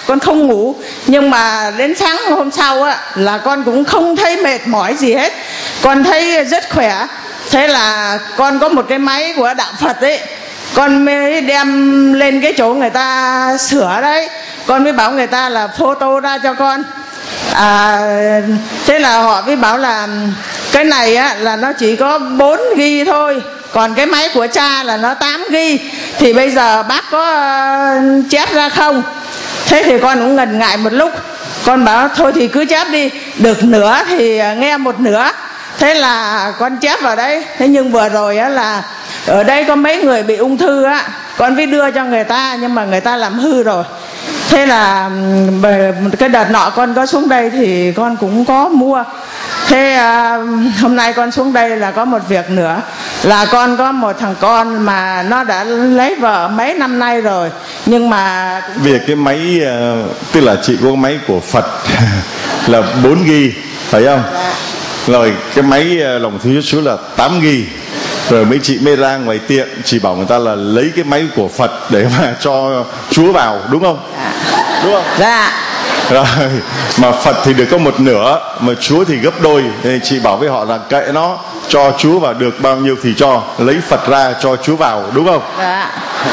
con không ngủ, nhưng mà đến sáng hôm sau á là con cũng không thấy mệt mỏi gì hết, con thấy rất khỏe. Thế là con có một cái máy của đạo Phật ấy, con mới đem lên cái chỗ người ta sửa đấy, con mới bảo người ta là photo ra cho con. À, thế là họ mới bảo là cái này á là nó chỉ có bốn gi bi thôi, còn cái máy của cha là nó tám gi bi, thì bây giờ bác có uh, chép ra không? Thế thì con cũng ngần ngại một lúc, con bảo thôi thì cứ chép đi, được nửa thì nghe một nửa. Thế là con chép vào đấy. Thế nhưng vừa rồi á là ở đây có mấy người bị ung thư á, con mới đưa cho người ta nhưng mà người ta làm hư rồi. Thế là cái đợt nọ con có xuống đây thì con cũng có mua. Thế à, hôm nay con xuống đây là có một việc nữa, là con có một thằng con mà nó đã lấy vợ mấy năm nay rồi, nhưng mà việc cái máy uh, tức là chị có máy của Phật là bốn gi bi phải không? Dạ. Rồi cái máy uh, lòng thương Chúa là tám gi bi. Rồi mấy chị mới ra ngoài tiệm, chị bảo người ta là lấy cái máy của Phật để mà cho Chúa vào, đúng không? Dạ. Đúng không? Dạ. Rồi mà Phật thì được có một nửa, mà Chúa thì gấp đôi. Nên chị bảo với họ là kệ nó, cho Chúa vào được bao nhiêu thì cho, lấy Phật ra cho Chúa vào, đúng không? Dạ.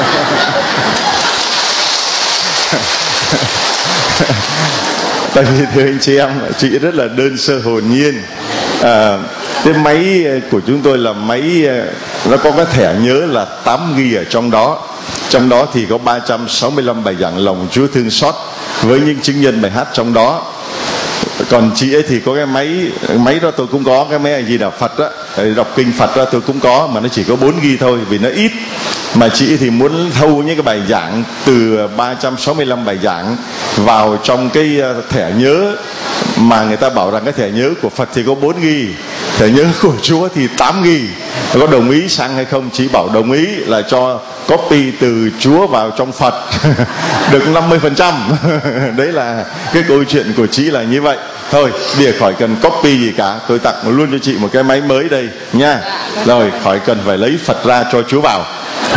Tại vì thưa anh chị em, chị rất là đơn sơ hồn nhiên. À, cái máy của chúng tôi là máy, nó có cái thẻ nhớ là tám gi bi ở trong đó. Trong đó thì có ba trăm sáu mươi lăm bài giảng lòng Chúa thương xót với những chứng nhân bài hát trong đó. Còn chị ấy thì có cái máy, máy đó tôi cũng có, cái máy gì là Phật á, đọc kinh Phật đó tôi cũng có, mà nó chỉ có bốn gi bi thôi vì nó ít. Mà chị thì muốn thâu những cái bài giảng từ ba trăm sáu mươi lăm bài giảng vào trong cái thẻ nhớ, mà người ta bảo rằng cái thẻ nhớ của Phật thì có bốn gi bi, thẻ nhớ của Chúa thì tám gi bi. Có đồng ý sang hay không? Chị bảo đồng ý, là cho copy từ Chúa vào trong Phật được năm mươi phần trăm. Đấy là cái câu chuyện của chị là như vậy. Thôi bây giờ khỏi cần copy gì cả, tôi tặng luôn cho chị một cái máy mới đây nha. Rồi khỏi cần phải lấy Phật ra cho Chúa vào.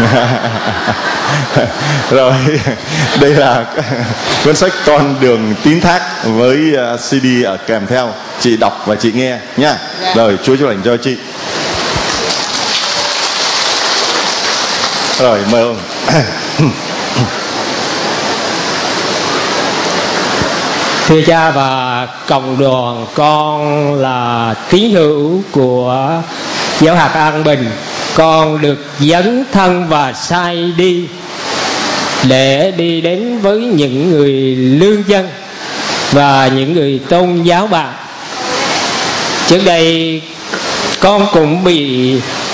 Rồi đây là cuốn sách Con đường tín thác với xê đê ở kèm theo, chị đọc và chị nghe nha. Rồi Chúa chúc lành cho chị. Rồi mời ông. Thưa cha và cộng đoàn, con là tín hữu của giáo hạt An Bình. Con được dấn thân và sai đi để đi đến với những người lương dân và những người tôn giáo bạn. Trước đây con cũng bị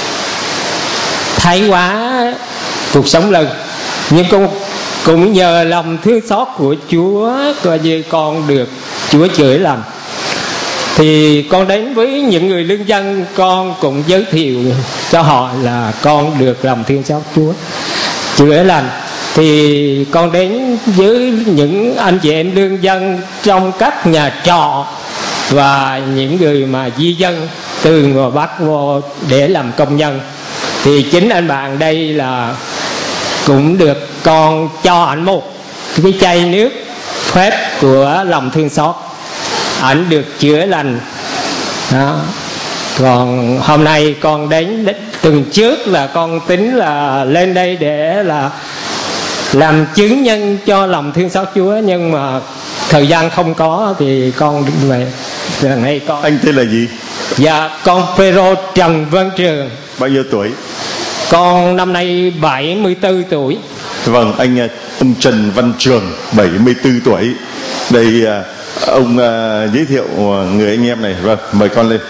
thái quá cuộc sống lần, nhưng con cũng nhờ lòng thương xót của Chúa, coi như con được Chúa chữa lành. Thì con đến với những người lương dân, con cũng giới thiệu cho họ là con được lòng thương xót Chúa chữa lành. Thì con đến với những anh chị em lương dân trong các nhà trọ và những người mà di dân từ ngoài Bắc vô để làm công nhân. Thì chính anh bạn đây là cũng được con cho ảnh một cái chai nước phép của lòng thương xót, ảnh được chữa lành đó. Còn hôm nay con đến, tuần trước là con tính là lên đây để là làm chứng nhân cho lòng thương xót Chúa, nhưng mà thời gian không có thì con đi về. Lần này con. Anh tên là gì? Dạ con Phêrô Trần Văn Trường. Bao nhiêu tuổi? Con năm nay bảy mươi tư tuổi. Vâng, anh ông Trần Văn Trường bảy mươi tư tuổi. Đây ông uh, giới thiệu người anh em này. Vâng, mời con lên.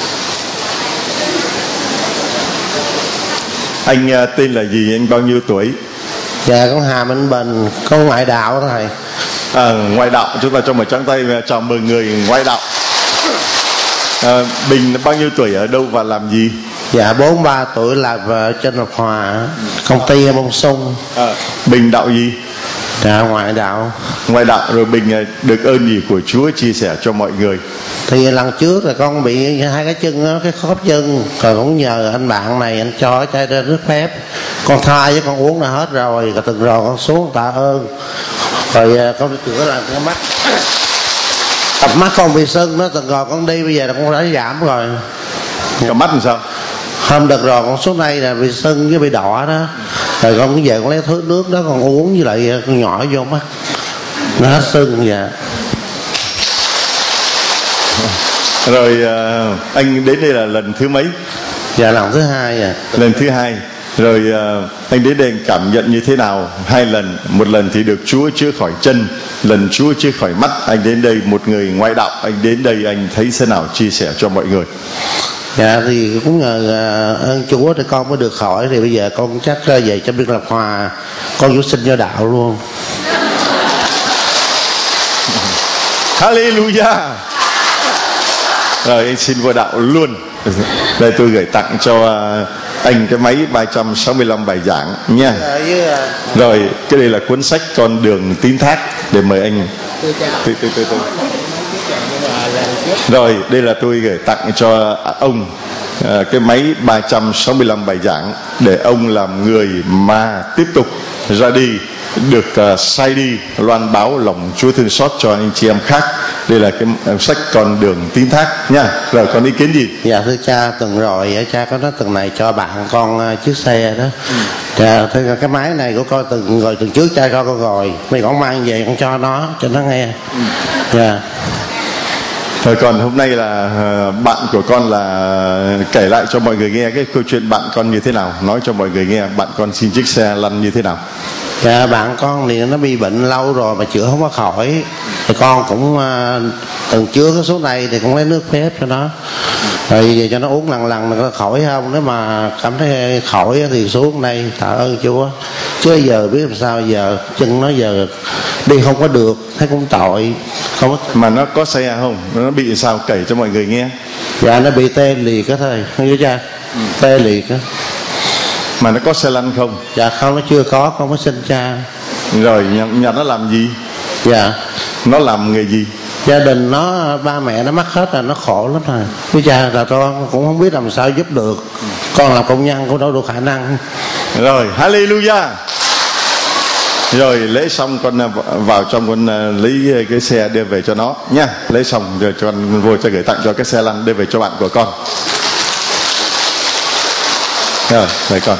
Anh uh, tên là gì, anh bao nhiêu tuổi? Dạ con Hà Minh Bình, con ngoại đạo đó thầy. À, ngoại đạo, chúng ta cho một tràng tay chào mừng người ngoại đạo. À, Bình bao nhiêu tuổi, ở đâu và làm gì? Dạ bốn mươi ba tuổi, làm ở trên Lộc Hòa, công ty Bông Sung. À, Bình đạo gì? Dạ, ngoại đạo. Ngoại đạo. Rồi Bình được ơn gì của Chúa chia sẻ cho mọi người? Thì lần trước là con bị hai cái chân đó, cái khớp chân, rồi cũng nhờ anh bạn này anh cho chai ra nước phép, con thay với con uống là hết rồi, rồi từng rồi con xuống tạ ơn, rồi con đi chữa làm cái mắt, cặp mắt con bị sưng đó, từng rồi con đi bây giờ là con đã giảm rồi. Cặp mắt làm sao? Hôm đợt rồi con xuống đây là bị sưng với bị đỏ đó, rồi con cũng về con lấy thứ nước đó con uống với lại con nhỏ vô mắt nó hết sưng. Dạ. Rồi uh, anh đến đây là lần thứ mấy? Dạ lần thứ hai. À. Lần thứ hai. Rồi uh, anh đến đây anh cảm nhận như thế nào? Hai lần, một lần thì được Chúa chữa khỏi chân, lần Chúa chữa khỏi mắt. Anh đến đây một người ngoại đạo, anh đến đây anh thấy thế nào, chia sẻ cho mọi người. Dạ thì cũng nhờ uh, ơn Chúa thì con mới được khỏi, thì bây giờ con chắc uh, về trong Biên Lập Hòa con vô sinh cho đạo luôn. Hallelujah. Rồi anh xin vô đạo luôn. Đây tôi gửi tặng cho uh, anh cái máy ba trăm sáu mươi lăm bài giảng nha. Rồi cái đây là cuốn sách Con Đường Tín Thác, để mời anh. Tôi, tôi, tôi, tôi. Rồi đây là tôi gửi tặng cho ông uh, cái máy ba trăm sáu mươi lăm bài giảng, để ông làm người mà tiếp tục ra đi được uh, sai đi loan báo lòng Chúa thương xót cho anh chị em khác. Đây là cái sách Con Đường Tín Thác nha. Rồi còn ý kiến gì? Dạ thưa cha, tuần rồi cha có nói tuần này cho bạn con chiếc xe đó. Ừ. Dạ thưa cái máy này của con từng rồi tuần trước cha cho con rồi, mày con mang về con cho nó cho nó nghe. Ừ. Dạ. Rồi còn hôm nay là bạn của con là kể lại cho mọi người nghe cái câu chuyện bạn con như thế nào, nói cho mọi người nghe bạn con xin chiếc xe lăn như thế nào. Dạ bạn con thì nó bị bệnh lâu rồi mà chữa không có khỏi, thì con cũng uh, tuần trước nó xuống đây thì cũng lấy nước phép cho nó, rồi về cho nó uống lần lần nó khỏi không, nếu mà cảm thấy khỏi thì xuống đây tạ ơn Chúa. Chứ giờ biết làm sao, giờ chân nó giờ đi không có được, thấy cũng tội. Không có... Mà nó có xe không? Nó bị sao, kể cho mọi người nghe. Dạ nó bị tê liệt á thầy, không hiểu cha. Ừ. Tê liệt á. Mà nó có xe lăn không? Dạ không, nó chưa có, con mới xin cha. Rồi nhà, nhà nó làm gì? Dạ nó làm nghề gì? Gia đình nó, ba mẹ nó mắc hết rồi, nó khổ lắm rồi. Với cha là con cũng không biết làm sao giúp được. Con làm công nhân cũng đâu đủ khả năng. Rồi hallelujah. Rồi lễ xong con vào trong con lấy cái xe đưa về cho nó nha. Lễ xong rồi cho con vô cho gửi tặng cho cái xe lăn đưa về cho bạn của con. Rồi mời con.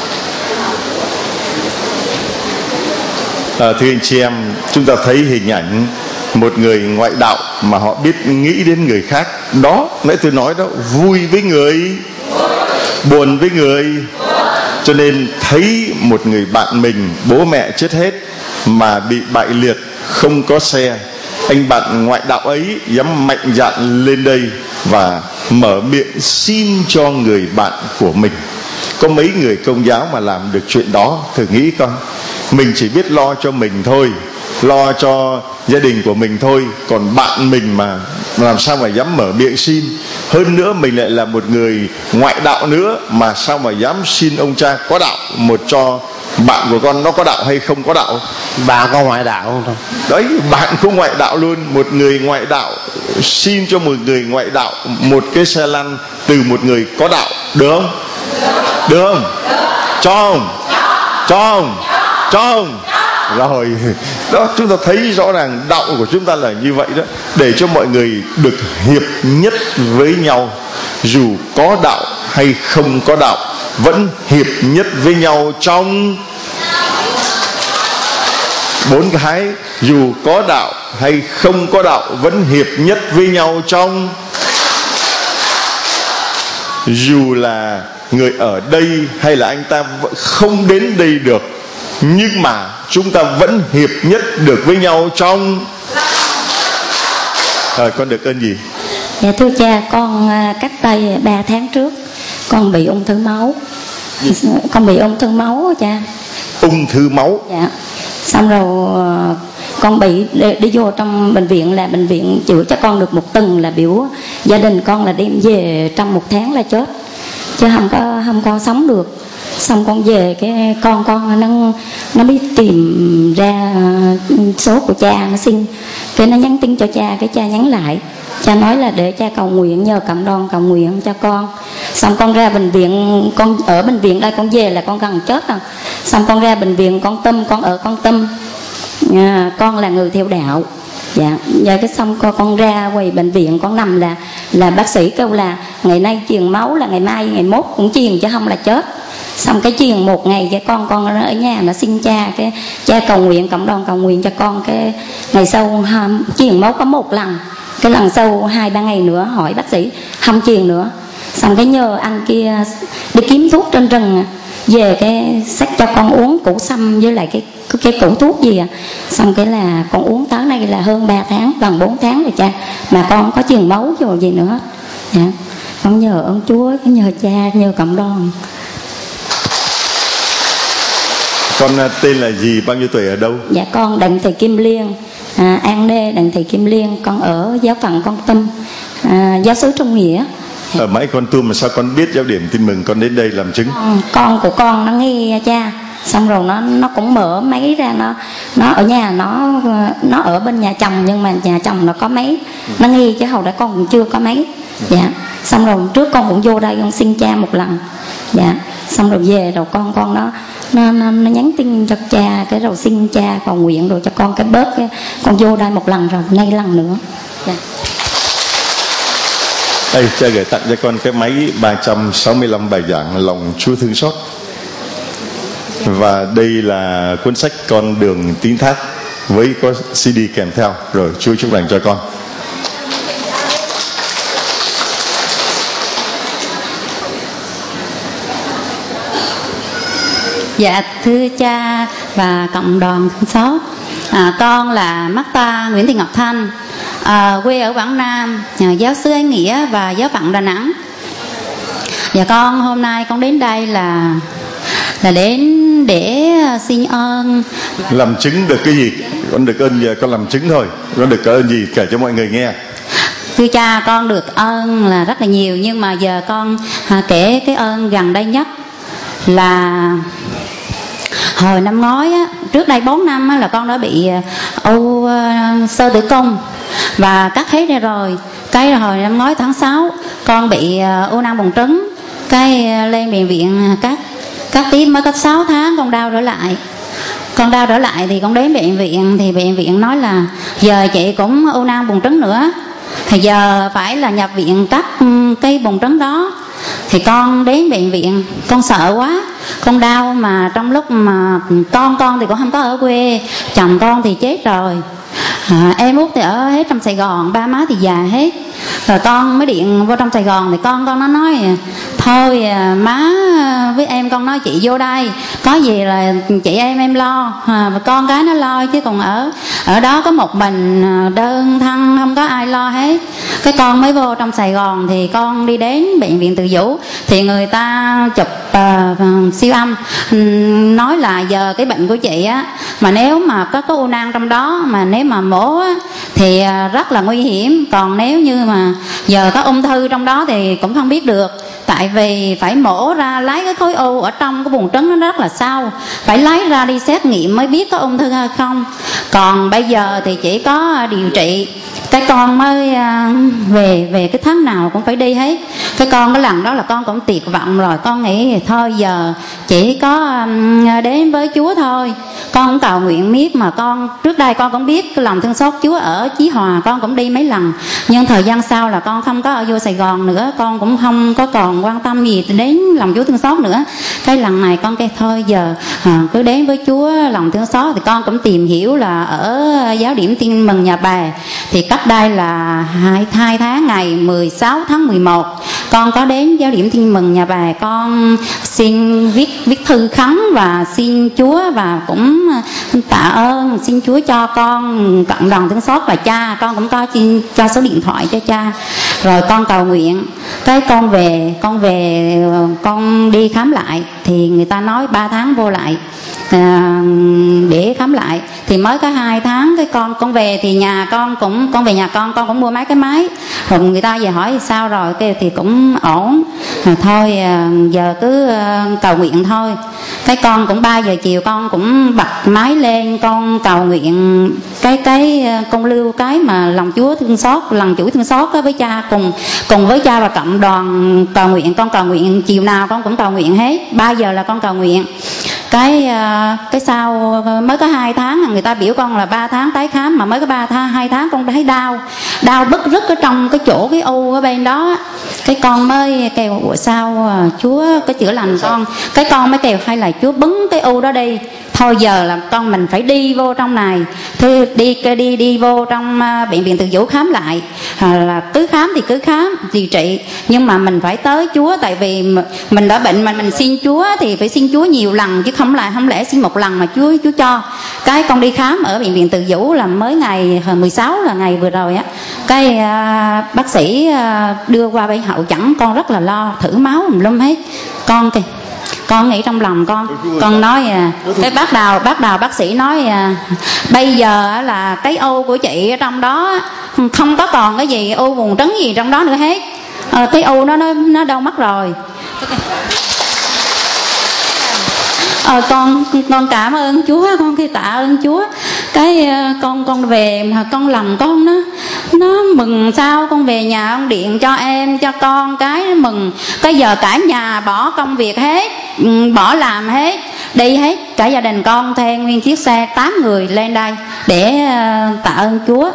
À, thưa anh chị em, chúng ta thấy hình ảnh một người ngoại đạo mà họ biết nghĩ đến người khác. Đó, nãy tôi nói đó, vui với người, buồn với người. Cho nên thấy một người bạn mình, bố mẹ chết hết mà bị bại liệt, không có xe, anh bạn ngoại đạo ấy dám mạnh dạn lên đây và mở miệng xin cho người bạn của mình. Có mấy người Công giáo mà làm được chuyện đó? Thử nghĩ coi. Mình chỉ biết lo cho mình thôi, lo cho gia đình của mình thôi, còn bạn mình mà làm sao mà dám mở miệng xin. Hơn nữa mình lại là một người ngoại đạo nữa, mà sao mà dám xin ông cha có đạo một cho bạn của con nó có đạo hay không có đạo? Bạn có ngoại đạo không? Đấy, bạn cũng ngoại đạo luôn. Một người ngoại đạo xin cho một người ngoại đạo một cái xe lăn từ một người có đạo, được không? Được không? Cho không? Cho không? Cho không? Rồi đó, chúng ta thấy rõ ràng đạo của chúng ta là như vậy đó, để cho mọi người được hiệp nhất với nhau, dù có đạo hay không có đạo vẫn hiệp nhất với nhau trong bốn cái. Dù có đạo hay không có đạo vẫn hiệp nhất với nhau trong, dù là người ở đây hay là anh ta không đến đây được, nhưng mà chúng ta vẫn hiệp nhất được với nhau trong. Rồi con được ơn gì? Dạ thưa cha, con cách đây ba tháng trước con bị ung thư máu. Con bị ung thư máu cha. Ung thư máu? Dạ. Xong rồi con bị đi, đi vô trong bệnh viện, là bệnh viện chữa cho con được một tuần là biểu gia đình con là đem về trong một tháng là chết, chứ không có không con sống được. Xong con về cái con con nó nó biết tìm ra số của cha, nó xin cái nó nhắn tin cho cha, cái cha nhắn lại, cha nói là để cha cầu nguyện, nhờ cộng đoàn cầu nguyện cho con. Xong con ra bệnh viện, con ở bệnh viện đây, con về là con gần chết rồi. Xong con ra bệnh viện Con Tum, con ở Con Tum, à, con là người theo đạo. Dạ, giờ cái xong con, con ra quầy bệnh viện, con nằm là là bác sĩ kêu là ngày nay truyền máu là ngày mai ngày mốt cũng truyền chứ không là chết. Xong cái truyền một ngày cho con, con ở nhà nó xin cha, cái cha cầu nguyện, cộng đoàn cầu nguyện cho con. Cái ngày sau truyền máu có một lần, cái lần sau hai ba ngày nữa hỏi bác sĩ không truyền nữa. Xong cái nhờ anh kia đi kiếm thuốc trên rừng về, cái xách cho con uống củ sâm với lại cái cái củ thuốc gì à. Xong cái là con uống tới nay là hơn ba tháng, gần bốn tháng rồi cha, mà con có truyền máu rồi gì nữa. Dạ, con nhờ ơn Chúa, nhờ cha, nhờ cộng đoàn. Con tên là gì, bao nhiêu tuổi, ở đâu? Dạ con Đặng Thị Kim Liên, à, An Đê Đặng Thị Kim Liên, con ở giáo phận Con Tum, à, giáo xứ Trung Nghĩa. Ở mãi Con Tum mà sao con biết Giáo điểm Tin Mừng, con đến đây làm chứng? Con, con của con nó nghe cha, xong rồi nó nó cũng mở máy ra, nó nó ở nhà, nó nó ở bên nhà chồng, nhưng mà nhà chồng nó có máy, nó nghe chứ hồi đó con cũng chưa có máy. Dạ, xong rồi trước con cũng vô đây con xin cha một lần. Dạ, xong rồi về rồi con con nó nó, nó, nó nhắn tin cho cha, cái rồi xin cha cầu nguyện rồi cho con cái bớt cái, con vô đây một lần rồi, nay lần nữa. Dạ. Đây, cha gửi tặng cho con cái máy ba trăm sáu mươi lăm bài giảng Lòng Chúa Thương Xót. Và đây là cuốn sách Con Đường Tín Thác với có xê đê kèm theo. Rồi Chúa chúc lành cho con. Dạ thưa cha và cộng đoàn thương xót, à, con là Marta Nguyễn Thị Ngọc Thanh, à, quê ở Quảng Nam, à, giáo xứ Ái Nghĩa và giáo phận Đà Nẵng. Dạ con hôm nay con đến đây là là đến để xin ơn. Làm chứng được cái gì? Con được ơn gì? Con làm chứng thôi. Con được ơn gì kể cho mọi người nghe. Thưa cha, con được ơn là rất là nhiều, nhưng mà giờ con à, kể cái ơn gần đây nhất là hồi năm ngoái á, trước đây bốn năm á, là con đã bị u uh, sơ tử cung và cắt hết ra rồi. Cái hồi năm ngoái tháng sáu con bị uh, u nang buồng trứng, cái uh, lên bệnh viện cắt cắt tiếp mới có sáu tháng con đau trở lại. Con đau trở lại thì con đến bệnh viện, thì bệnh viện nói là giờ chị cũng u nang buồng trứng nữa, thì giờ phải là nhập viện cắt cái buồng trứng đó. Thì con đến bệnh viện, con sợ quá, con đau, mà trong lúc mà con con thì cũng không có ở quê, chồng con thì chết rồi, à, em út thì ở hết trong Sài Gòn, ba má thì già hết. Rồi con mới điện vô trong Sài Gòn, thì con con nó nói thôi má với em, con nói chị vô đây, có gì là chị em em lo, à, con cái nó lo, chứ còn ở ở đó có một mình đơn thân, không có ai lo hết. Cái con mới vô trong Sài Gòn thì con đi đến bệnh viện Từ Dũ, thì người ta chụp uh, siêu âm, um, nói là giờ cái bệnh của chị á, mà nếu mà có có u nang trong đó, mà nếu mà mổ á, thì uh, rất là nguy hiểm. Còn nếu như mà giờ có ung thư trong đó thì cũng không biết được, tại vì phải mổ ra lấy cái khối u ở trong cái buồng trứng, nó rất là sâu, phải lấy ra đi xét nghiệm mới biết có ung thư hay không. Còn bây giờ thì chỉ có điều trị. Cái con mới uh, về về cái tháng nào cũng phải đi hết. Cái con cái lần đó là con cũng tuyệt vọng rồi, con nghĩ thôi giờ chỉ có um, đến với Chúa thôi. Con cũng cầu nguyện miết, mà con trước đây con cũng biết cái lòng thương xót Chúa ở Chí Hòa, con cũng đi mấy lần, nhưng thời gian sau là con không có ở vô Sài Gòn nữa, con cũng không có còn quan tâm gì đến lòng Chúa thương xót nữa. Cái lần này con kêu thôi giờ à, cứ đến với Chúa lòng thương xót. Thì con cũng tìm hiểu là ở Giáo điểm Tin Mừng Nhà Bè, thì cách đây là hai, hai tháng, ngày mười sáu tháng mười một con có đến Giáo điểm Tin Mừng Nhà Bè, con xin viết viết thư khấn và xin Chúa, và cũng tạ ơn xin Chúa cho con cộng đoàn thương xót và cha. Con cũng có xin cho số điện thoại cho cha, rồi con cầu nguyện. Cái con về con về con đi khám lại, thì người ta nói ba tháng vô lại à, để khám lại. Thì mới có hai tháng cái con con về, thì nhà con cũng con về nhà con con cũng mua mấy cái máy, rồi người ta về hỏi sao rồi, kêu thì cũng ổn, rồi thôi giờ cứ cầu nguyện thôi. cái con cũng ba giờ chiều con cũng bật máy lên, con cầu nguyện cái cái con lưu cái mà lòng Chúa thương xót, lòng Chủ thương xót với cha, cùng cùng với cha và cộng đoàn cầu nguyện. Con cầu nguyện chiều nào con cũng cầu nguyện hết, ba giờ là con cầu nguyện. Cái cái sau mới có hai tháng, người ta biểu con là ba tháng tái khám, mà mới có ba tháng hai tháng con thấy đau đau bứt rứt ở trong cái chỗ cái u ở bên đó. Cái con mới kêu ủa sao Chúa có chữa lành con, cái con mới kêu hay là Chúa bứng cái u đó đi, thôi giờ là con mình phải đi vô trong này, thì đi đi đi vô trong bệnh viện Từ Dũ khám lại, à, là cứ khám thì cứ khám điều trị, nhưng mà mình phải tới Chúa, tại vì mình đã bệnh mà mình xin Chúa thì phải xin Chúa nhiều lần chứ không lại không lẽ xin một lần mà Chúa Chúa cho. Cái con đi khám ở bệnh viện Từ Dũ là mới ngày mười sáu là ngày vừa rồi á, cái à, bác sĩ à, đưa qua bên hậu chẩn, con rất là lo, thử máu tùm lum hết. Con kìa, con nghĩ trong lòng con con nói à, cái bắt đầu bắt đầu bác sĩ nói à, bây giờ là cái u của chị ở trong đó không có còn cái gì u buồng trứng gì trong đó nữa hết, à, cái u nó nó nó đâu mất rồi. Ờ, con con cảm ơn Chúa, con khi tạ ơn Chúa. Cái con con về mà con lòng con nó nó mừng sao, con về nhà con điện cho em cho con cái nó mừng. Cái giờ cả nhà bỏ công việc hết, bỏ làm hết, đi hết, cả gia đình con thuê nguyên chiếc xe tám người lên đây để tạ ơn Chúa.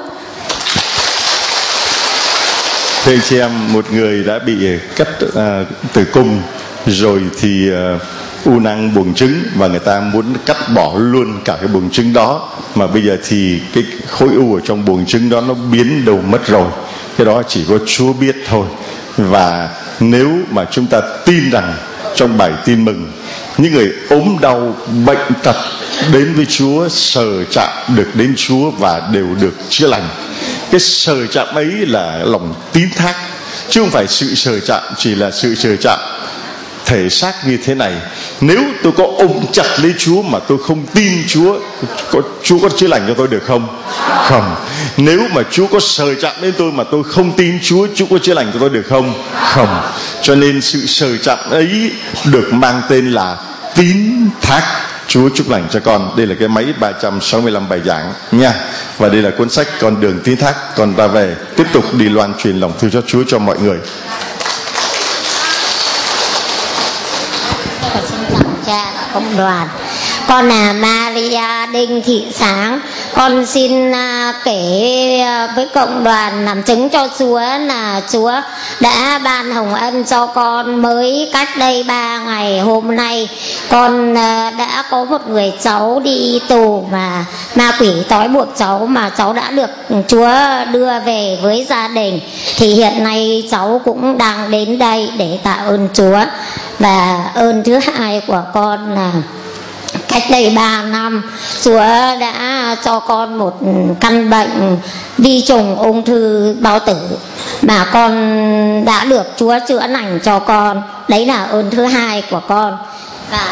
Thưa chị em, một người đã bị cắt uh, tử cung rồi thì uh, u nang buồng trứng, và người ta muốn cắt bỏ luôn cả cái buồng trứng đó, mà bây giờ thì cái khối u ở trong buồng trứng đó nó biến đâu mất rồi. Cái đó chỉ có Chúa biết thôi. Và nếu mà chúng ta tin rằng trong bài tin mừng, những người ốm đau bệnh tật đến với Chúa, sờ chạm được đến Chúa và đều được chữa lành. Cái sờ chạm ấy là lòng tín thác, chứ không phải sự sờ chạm chỉ là sự sờ chạm thể xác như thế này. Nếu tôi có ôm chặt lấy Chúa mà tôi không tin Chúa, có, Chúa có chữa lành cho tôi được không? Không. Nếu mà Chúa có sờ chạm đến tôi mà tôi không tin Chúa, Chúa có chữa lành cho tôi được không? Không. Cho nên sự sờ chạm ấy được mang tên là tín thác. Chúa chúc lành cho con. Đây là cái máy ba trăm sáu mươi lăm bài giảng nha. Và đây là cuốn sách Con đường tín thác. Còn ta về tiếp tục đi loan truyền lòng thương xót Chúa cho mọi người. Cha cộng đoàn, con là Maria Đinh Thị Sáng. Con xin uh, kể uh, với cộng đoàn làm chứng cho Chúa là Chúa đã ban hồng ân cho con mới cách đây ba ngày hôm nay. Con uh, đã có một người cháu đi tù mà ma quỷ trói buộc cháu, mà cháu đã được Chúa đưa về với gia đình. Thì hiện nay cháu cũng đang đến đây để tạ ơn Chúa. Và ơn thứ hai của con là cách đây ba năm Chúa đã cho con một căn bệnh vi trùng ung thư bao tử mà con đã được Chúa chữa lành cho con. Đấy là ơn thứ hai của con. Và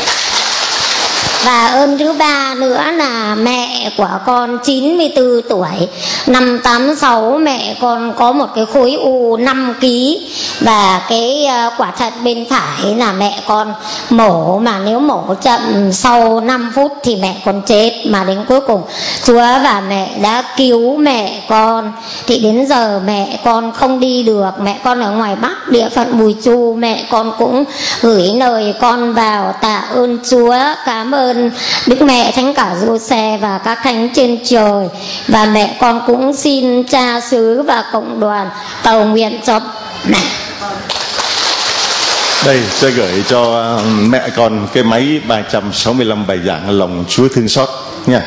Và ơn thứ ba nữa là mẹ của con chín mươi tư tuổi. Năm tám sáu mẹ con có một cái khối u năm ki lô gam. Và cái quả thận bên phải là mẹ con mổ, mà nếu mổ chậm sau năm phút thì mẹ con chết. Mà đến cuối cùng Chúa và mẹ đã cứu mẹ con. Thì đến giờ mẹ con không đi được. Mẹ con ở ngoài Bắc địa phận Bùi Chu. Mẹ con cũng gửi lời con vào tạ ơn Chúa, cảm ơn Đức Mẹ Thánh Cả Giô-se và các thánh trên trời. Và mẹ con cũng xin cha xứ và cộng đoàn cầu nguyện cho mẹ. Đây, sẽ gửi cho mẹ con cái máy ba trăm sáu mươi lăm bài giảng lòng Chúa thương xót nha.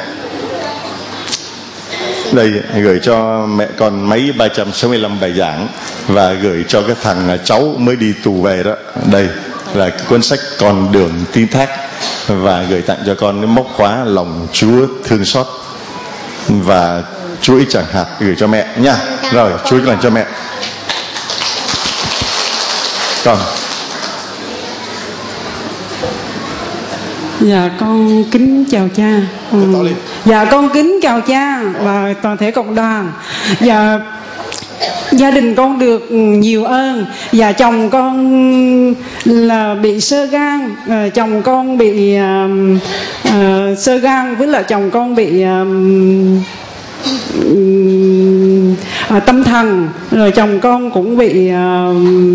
Đây, gửi cho mẹ con máy ba trăm sáu mươi lăm bài giảng, và gửi cho cái thằng cháu mới đi tù về đó. Đây là cái cuốn sách Con đường tín thác, và gửi tặng cho con cái móc khóa lòng Chúa thương xót và chuỗi chẳng hạt gửi cho mẹ nha. Rồi, chuỗi lành cho mẹ. Con. Dạ con kính chào cha. Ừ. Dạ con kính chào cha và toàn thể cộng đoàn. Dạ gia đình con được nhiều ơn, và chồng con là bị xơ gan, à, chồng con bị à, à, xơ gan, với lại chồng con bị à, à, tâm thần, rồi chồng con cũng bị à,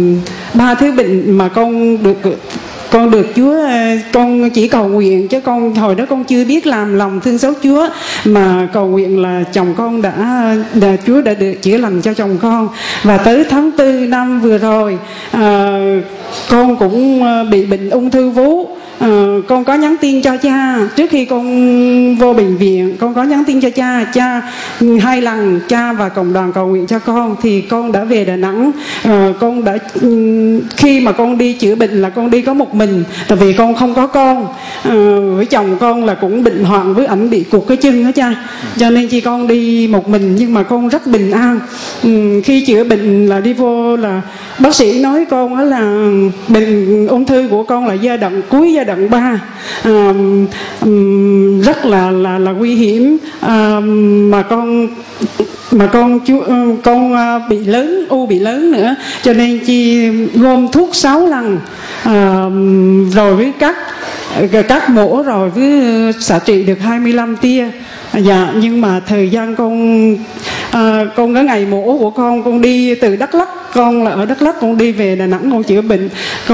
ba thứ bệnh mà con được con được Chúa, con chỉ cầu nguyện, chứ con hồi đó con chưa biết làm lòng thương xót Chúa, mà cầu nguyện là chồng con đã, đã Chúa đã được chữa lành cho chồng con. Và tới tháng tư năm vừa rồi, à, con cũng bị bệnh ung thư vú. À, con có nhắn tin cho cha trước khi con vô bệnh viện, con có nhắn tin cho cha cha hai lần, cha và cộng đoàn cầu nguyện cho con. Thì con đã về Đà Nẵng. À, con đã khi mà con đi chữa bệnh là con đi có một mình, tại vì con không có con. À, với chồng con là cũng bệnh hoạn, với ảnh bị cụt cái chân đó cha, cho nên chỉ con đi một mình, nhưng mà con rất bình an. Ừ, khi chữa bệnh là đi vô là bác sĩ nói con đó là bệnh ung thư của con là giai đoạn cuối, giai đoạn ba, à, um, rất là là là nguy hiểm, à, mà con mà con chú con bị lớn, u bị lớn nữa, cho nên chi gom thuốc sáu lần, à, rồi với cắt cắt mổ, rồi với xạ trị được hai mươi lăm tia. Dạ, nhưng mà thời gian con à, con cái ngày mổ của con con đi từ Đắk Lắk, con là ở Đắk Lắk, con đi về Đà Nẵng con chữa bệnh.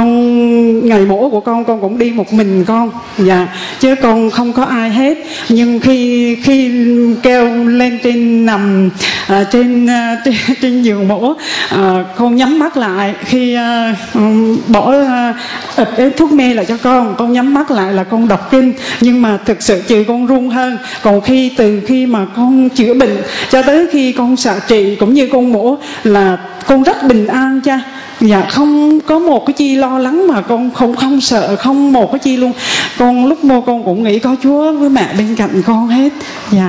Con ngày mổ của con con cũng đi một mình con, dạ, chứ con không có ai hết. Nhưng khi khi kêu lên trên nằm à, trên, à, trên trên giường mổ, à, con nhắm mắt lại. Khi à, bỏ à, ập thuốc mê lại cho con, con nhắm mắt lại là con đọc kinh, nhưng mà thực sự chị con run hơn. Còn khi từ khi mà con chữa bệnh cho tới khi con xạ trị cũng như con mổ là con rất bình an cha. Dạ, không có một cái chi lo lắng, mà con không không sợ, không một cái chi luôn. Con lúc mô con cũng nghĩ có Chúa với mẹ bên cạnh con hết. Dạ.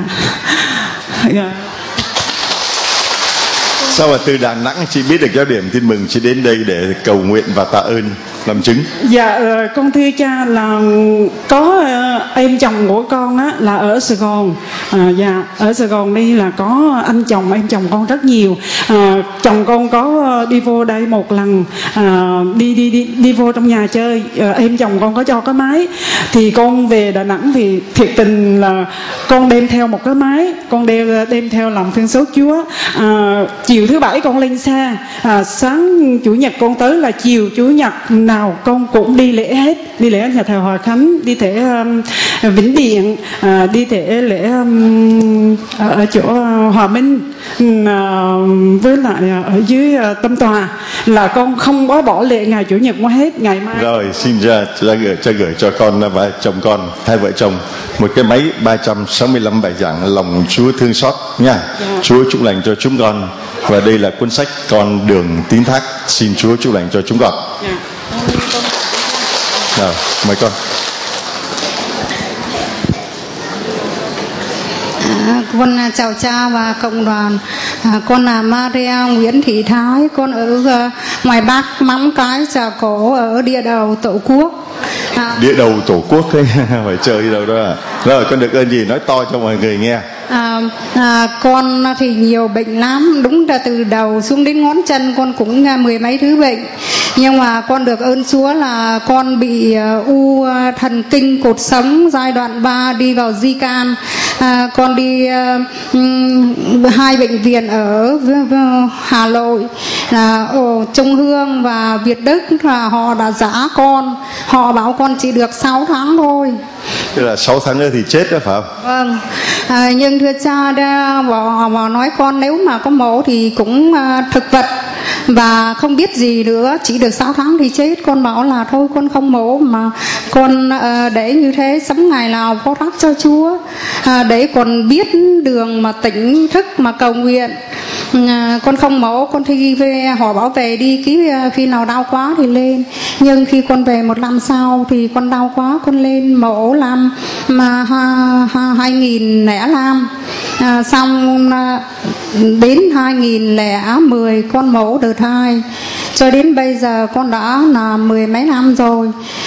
Dạ. Sao mà từ Đà Nẵng chị biết được giáo điểm tin mừng, chị đến đây để cầu nguyện và tạ ơn làm chứng? Dạ, con thưa cha là có em chồng của con á là ở Sài Gòn. À, dạ, ở Sài Gòn đây là có anh chồng em chồng con rất nhiều. À, chồng con có đi vô đây một lần, à, đi đi đi đi vô trong nhà chơi. À, em chồng con có cho cái máy, thì con về Đà Nẵng thì thiệt tình là con đem theo một cái máy, con đem đem theo lòng thương xót Chúa. À, chiều thứ bảy con lên xe, à, sáng chủ nhật con tới, là chiều chủ nhật nào con cũng đi lễ hết, đi lễ nhà thờ Hòa Khánh, đi thể um, Vĩnh Điện, à, đi thể lễ um, ở chỗ Hòa Minh, uh, với lại ở dưới uh, Tâm Tòa, là con không có bỏ lễ ngày chủ nhật qua hết. Ngày mai rồi xin ra cho gửi cho gửi cho con và chồng con, hai vợ chồng một cái máy ba trăm sáu mươi lăm bài giảng lòng Chúa thương xót nha. Dạ. Chúa chúc lành cho chúng con, và đây là cuốn sách Con đường tín thác, xin Chúa chúc lành cho chúng con. Dạ. Nào, mời con. À, con chào cha và cộng đoàn. À, con là Maria Nguyễn Thị Thái, con ở uh, ngoài Bắc Móng Cái, Trà Cổ, ở địa đầu Tổ quốc. À, địa đầu Tổ quốc ấy, phải chơi đi đâu đó à? Rồi con được ơn gì nói to cho mọi người nghe. À, à, con thì nhiều bệnh lắm, đúng là từ đầu xuống đến ngón chân con cũng mười mấy thứ bệnh. Nhưng mà con được ơn Chúa là con bị uh, u thần kinh cột sống giai đoạn ba, đi vào di can. À, con đi uh, um, hai bệnh viện ở uh, Hà Nội, là uh, Trung Hương và Việt Đức, là họ đã giã con, họ bảo con chỉ được sáu tháng thôi. Tức là sáu tháng nữa thì chết đó phải không? Vâng. À, nhưng thưa cha, họ, họ nói con nếu mà có mổ thì cũng uh, thực vật và không biết gì nữa, chỉ được sáu tháng thì chết. Con bảo là thôi con không mổ, mà con uh, để như thế sống ngày nào có thác cho Chúa, uh, để còn biết đường mà tỉnh thức mà cầu nguyện. Uh, con không mổ, con thi về, họ bảo về đi ký, uh, khi nào đau quá thì lên. Nhưng khi con về một năm sau thì con đau quá, con lên mổ làm mà hai nghìn lẻ năm, à, xong à, đến hai nghìn lẻ mười con mổ đợt hai, cho đến bây giờ con đã là mười mấy năm rồi.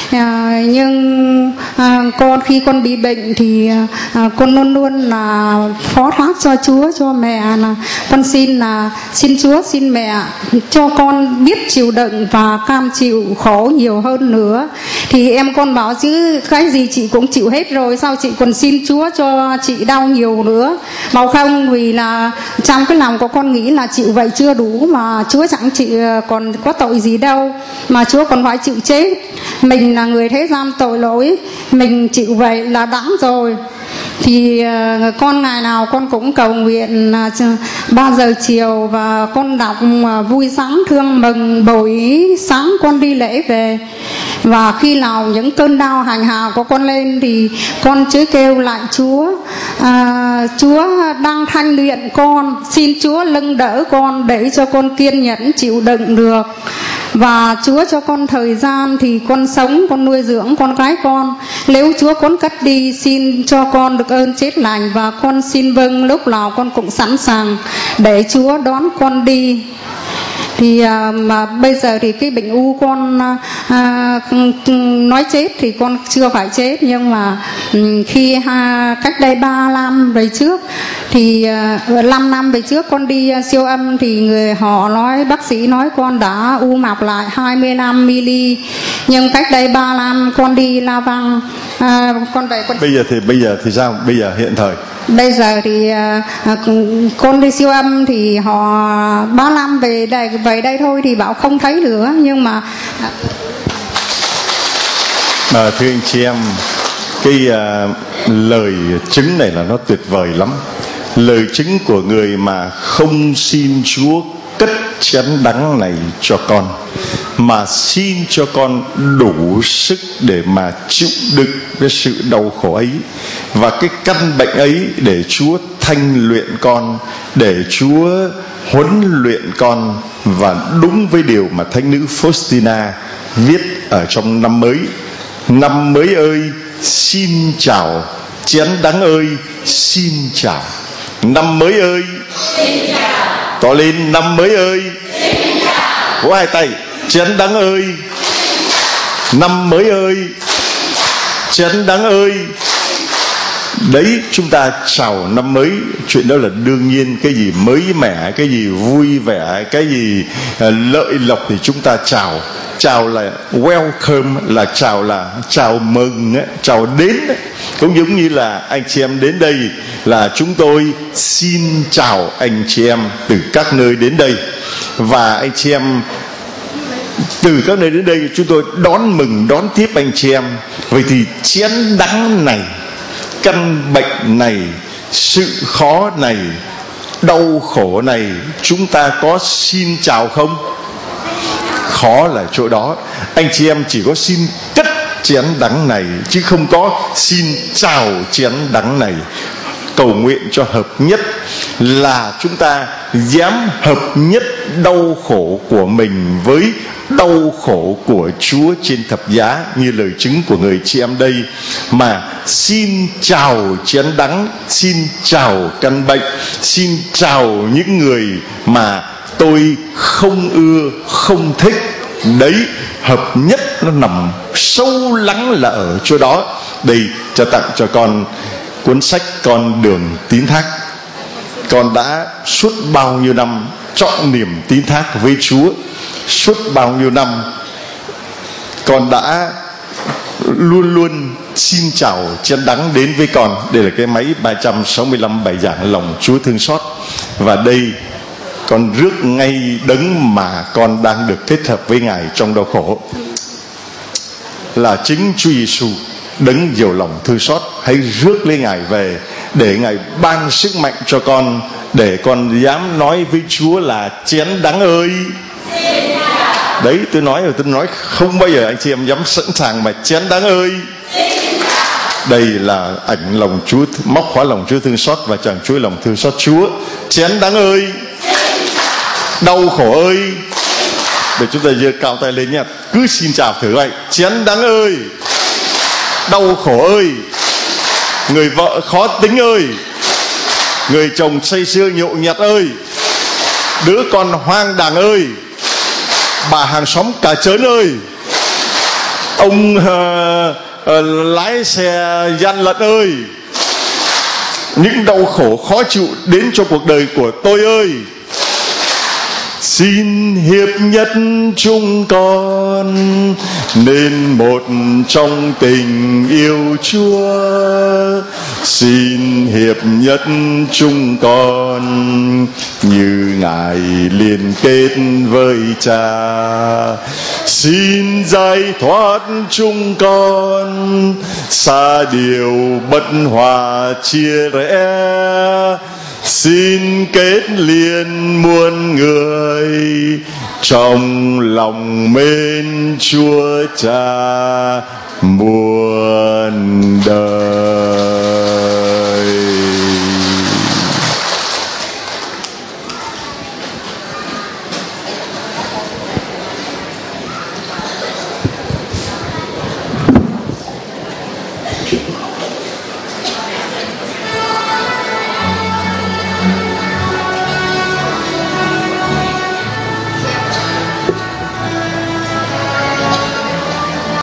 à, nhưng à, con khi con bị bệnh thì à, con luôn luôn là phó thác cho Chúa, cho mẹ là con xin là xin Chúa, xin mẹ cho con biết chịu đựng và cam chịu khổ nhiều hơn nữa. Thì em con bảo chứ cái gì chị cũng chịu hết rồi, sao chị còn xin Chúa cho chị đau nhiều nữa? Bảo không, vì là trong cái lòng của con nghĩ là chịu vậy chưa đủ, mà Chúa chẳng chịu còn có tội gì đâu mà Chúa còn phải chịu chết. Mình là người thế gian tội lỗi, mình chịu vậy là đáng rồi. Thì uh, con ngày nào con cũng cầu nguyện uh, ba giờ chiều, và con đọc uh, vui sáng thương mừng buổi sáng con đi lễ về. Và khi nào những cơn đau hành hạ của con lên thì con chỉ kêu lại Chúa, à, Chúa đang thanh luyện con, xin Chúa lưng đỡ con để cho con kiên nhẫn chịu đựng được. Và Chúa cho con thời gian thì con sống, con nuôi dưỡng con gái con. Nếu Chúa con cất đi, xin cho con được ơn chết lành, và con xin vâng lúc nào con cũng sẵn sàng để Chúa đón con đi. Thì à, mà bây giờ thì cái bệnh u con à, nói chết thì con chưa phải chết, nhưng mà khi à, cách đây ba năm về trước thì à, năm năm về trước con đi à, siêu âm thì người họ nói, bác sĩ nói con đã u mọc lại hai mươi lăm mi-li. Nhưng cách đây ba năm con đi La Vang, à, con về con bây giờ thì bây giờ thì sao? Bây giờ hiện thời bây giờ thì à, con đi siêu âm thì họ ba năm về đây về đây thôi thì bảo không thấy nữa. Nhưng mà à, thưa anh chị em, cái à, lời chứng này là nó tuyệt vời lắm. Lời chứng của người mà không xin Chúa cất chén đắng này cho con, mà xin cho con đủ sức để mà chịu đựng cái sự đau khổ ấy và cái căn bệnh ấy, để Chúa thanh luyện con, để Chúa huấn luyện con, và đúng với điều mà Thánh nữ Faustina viết ở trong năm mới. Năm mới ơi xin chào, chén đắng ơi xin chào. Năm mới ơi xin chào. To lên, năm mới ơi xin chào. Vỗ hai tay, chén đắng ơi. Năm mới ơi, chén đắng ơi. Đấy, chúng ta chào năm mới, chuyện đó là đương nhiên. Cái gì mới mẻ, cái gì vui vẻ, cái gì lợi lộc thì chúng ta chào. Chào là welcome, là chào là chào mừng, chào đến. Cũng giống như là anh chị em đến đây là chúng tôi xin chào anh chị em từ các nơi đến đây. Và anh chị em từ các nơi đến đây chúng tôi đón mừng, đón tiếp anh chị em. Vậy thì chén đắng này, căn bệnh này, sự khó này, đau khổ này, chúng ta có xin chào không? Khó là chỗ đó. Anh chị em chỉ có xin cất chén đắng này, chứ không có xin chào chén đắng này. Cầu nguyện cho hợp nhất, là chúng ta dám hợp nhất đau khổ của mình với đau khổ của Chúa trên thập giá, như lời chứng của người chị em đây, mà xin chào chén đắng, xin chào căn bệnh, xin chào những người mà tôi không ưa, không thích. Đấy, hợp nhất nó nằm sâu lắng là ở chỗ đó. Đây, cho tặng cho con cuốn sách Con đường tín thác. Con đã suốt bao nhiêu năm trọn niềm tín thác với Chúa. Suốt bao nhiêu năm con đã luôn luôn xin chào chén đắng đến với con. Đây là cái máy ba trăm sáu mươi lăm bài giảng lòng Chúa thương xót. Và đây con rước ngay đấng mà con đang được kết hợp với Ngài trong đau khổ, là chính Chúa Giêsu, đấng nhiều lòng thương xót. Hãy rước lấy Ngài về để Ngài ban sức mạnh cho con, để con dám nói với Chúa là chén đắng ơi. Đấy, tôi nói rồi, tôi nói không bao giờ anh chị em dám sẵn sàng mà chén đắng ơi. Đây là ảnh lòng Chúa, móc khóa lòng Chúa thương xót và chàng chuối lòng thương xót Chúa. Chén đắng ơi, đau khổ ơi. Để chúng ta giơ cao tay lên nha, cứ xin chào thử vậy. Chén đắng ơi, đau khổ ơi, người vợ khó tính ơi, người chồng say sưa nhộn nhạt ơi, đứa con hoang đàng ơi, bà hàng xóm cà chớn ơi, Ông uh, uh, lái xe gian lận ơi, những đau khổ khó chịu đến cho cuộc đời của tôi ơi, xin hiệp nhất chúng con nên một trong tình yêu Chúa. Xin hiệp nhất chúng con như Ngài liên kết với Cha. Xin giải thoát chúng con xa điều bất hòa chia rẽ. Xin kết liên muôn người trong lòng mến Chúa Cha muôn đời.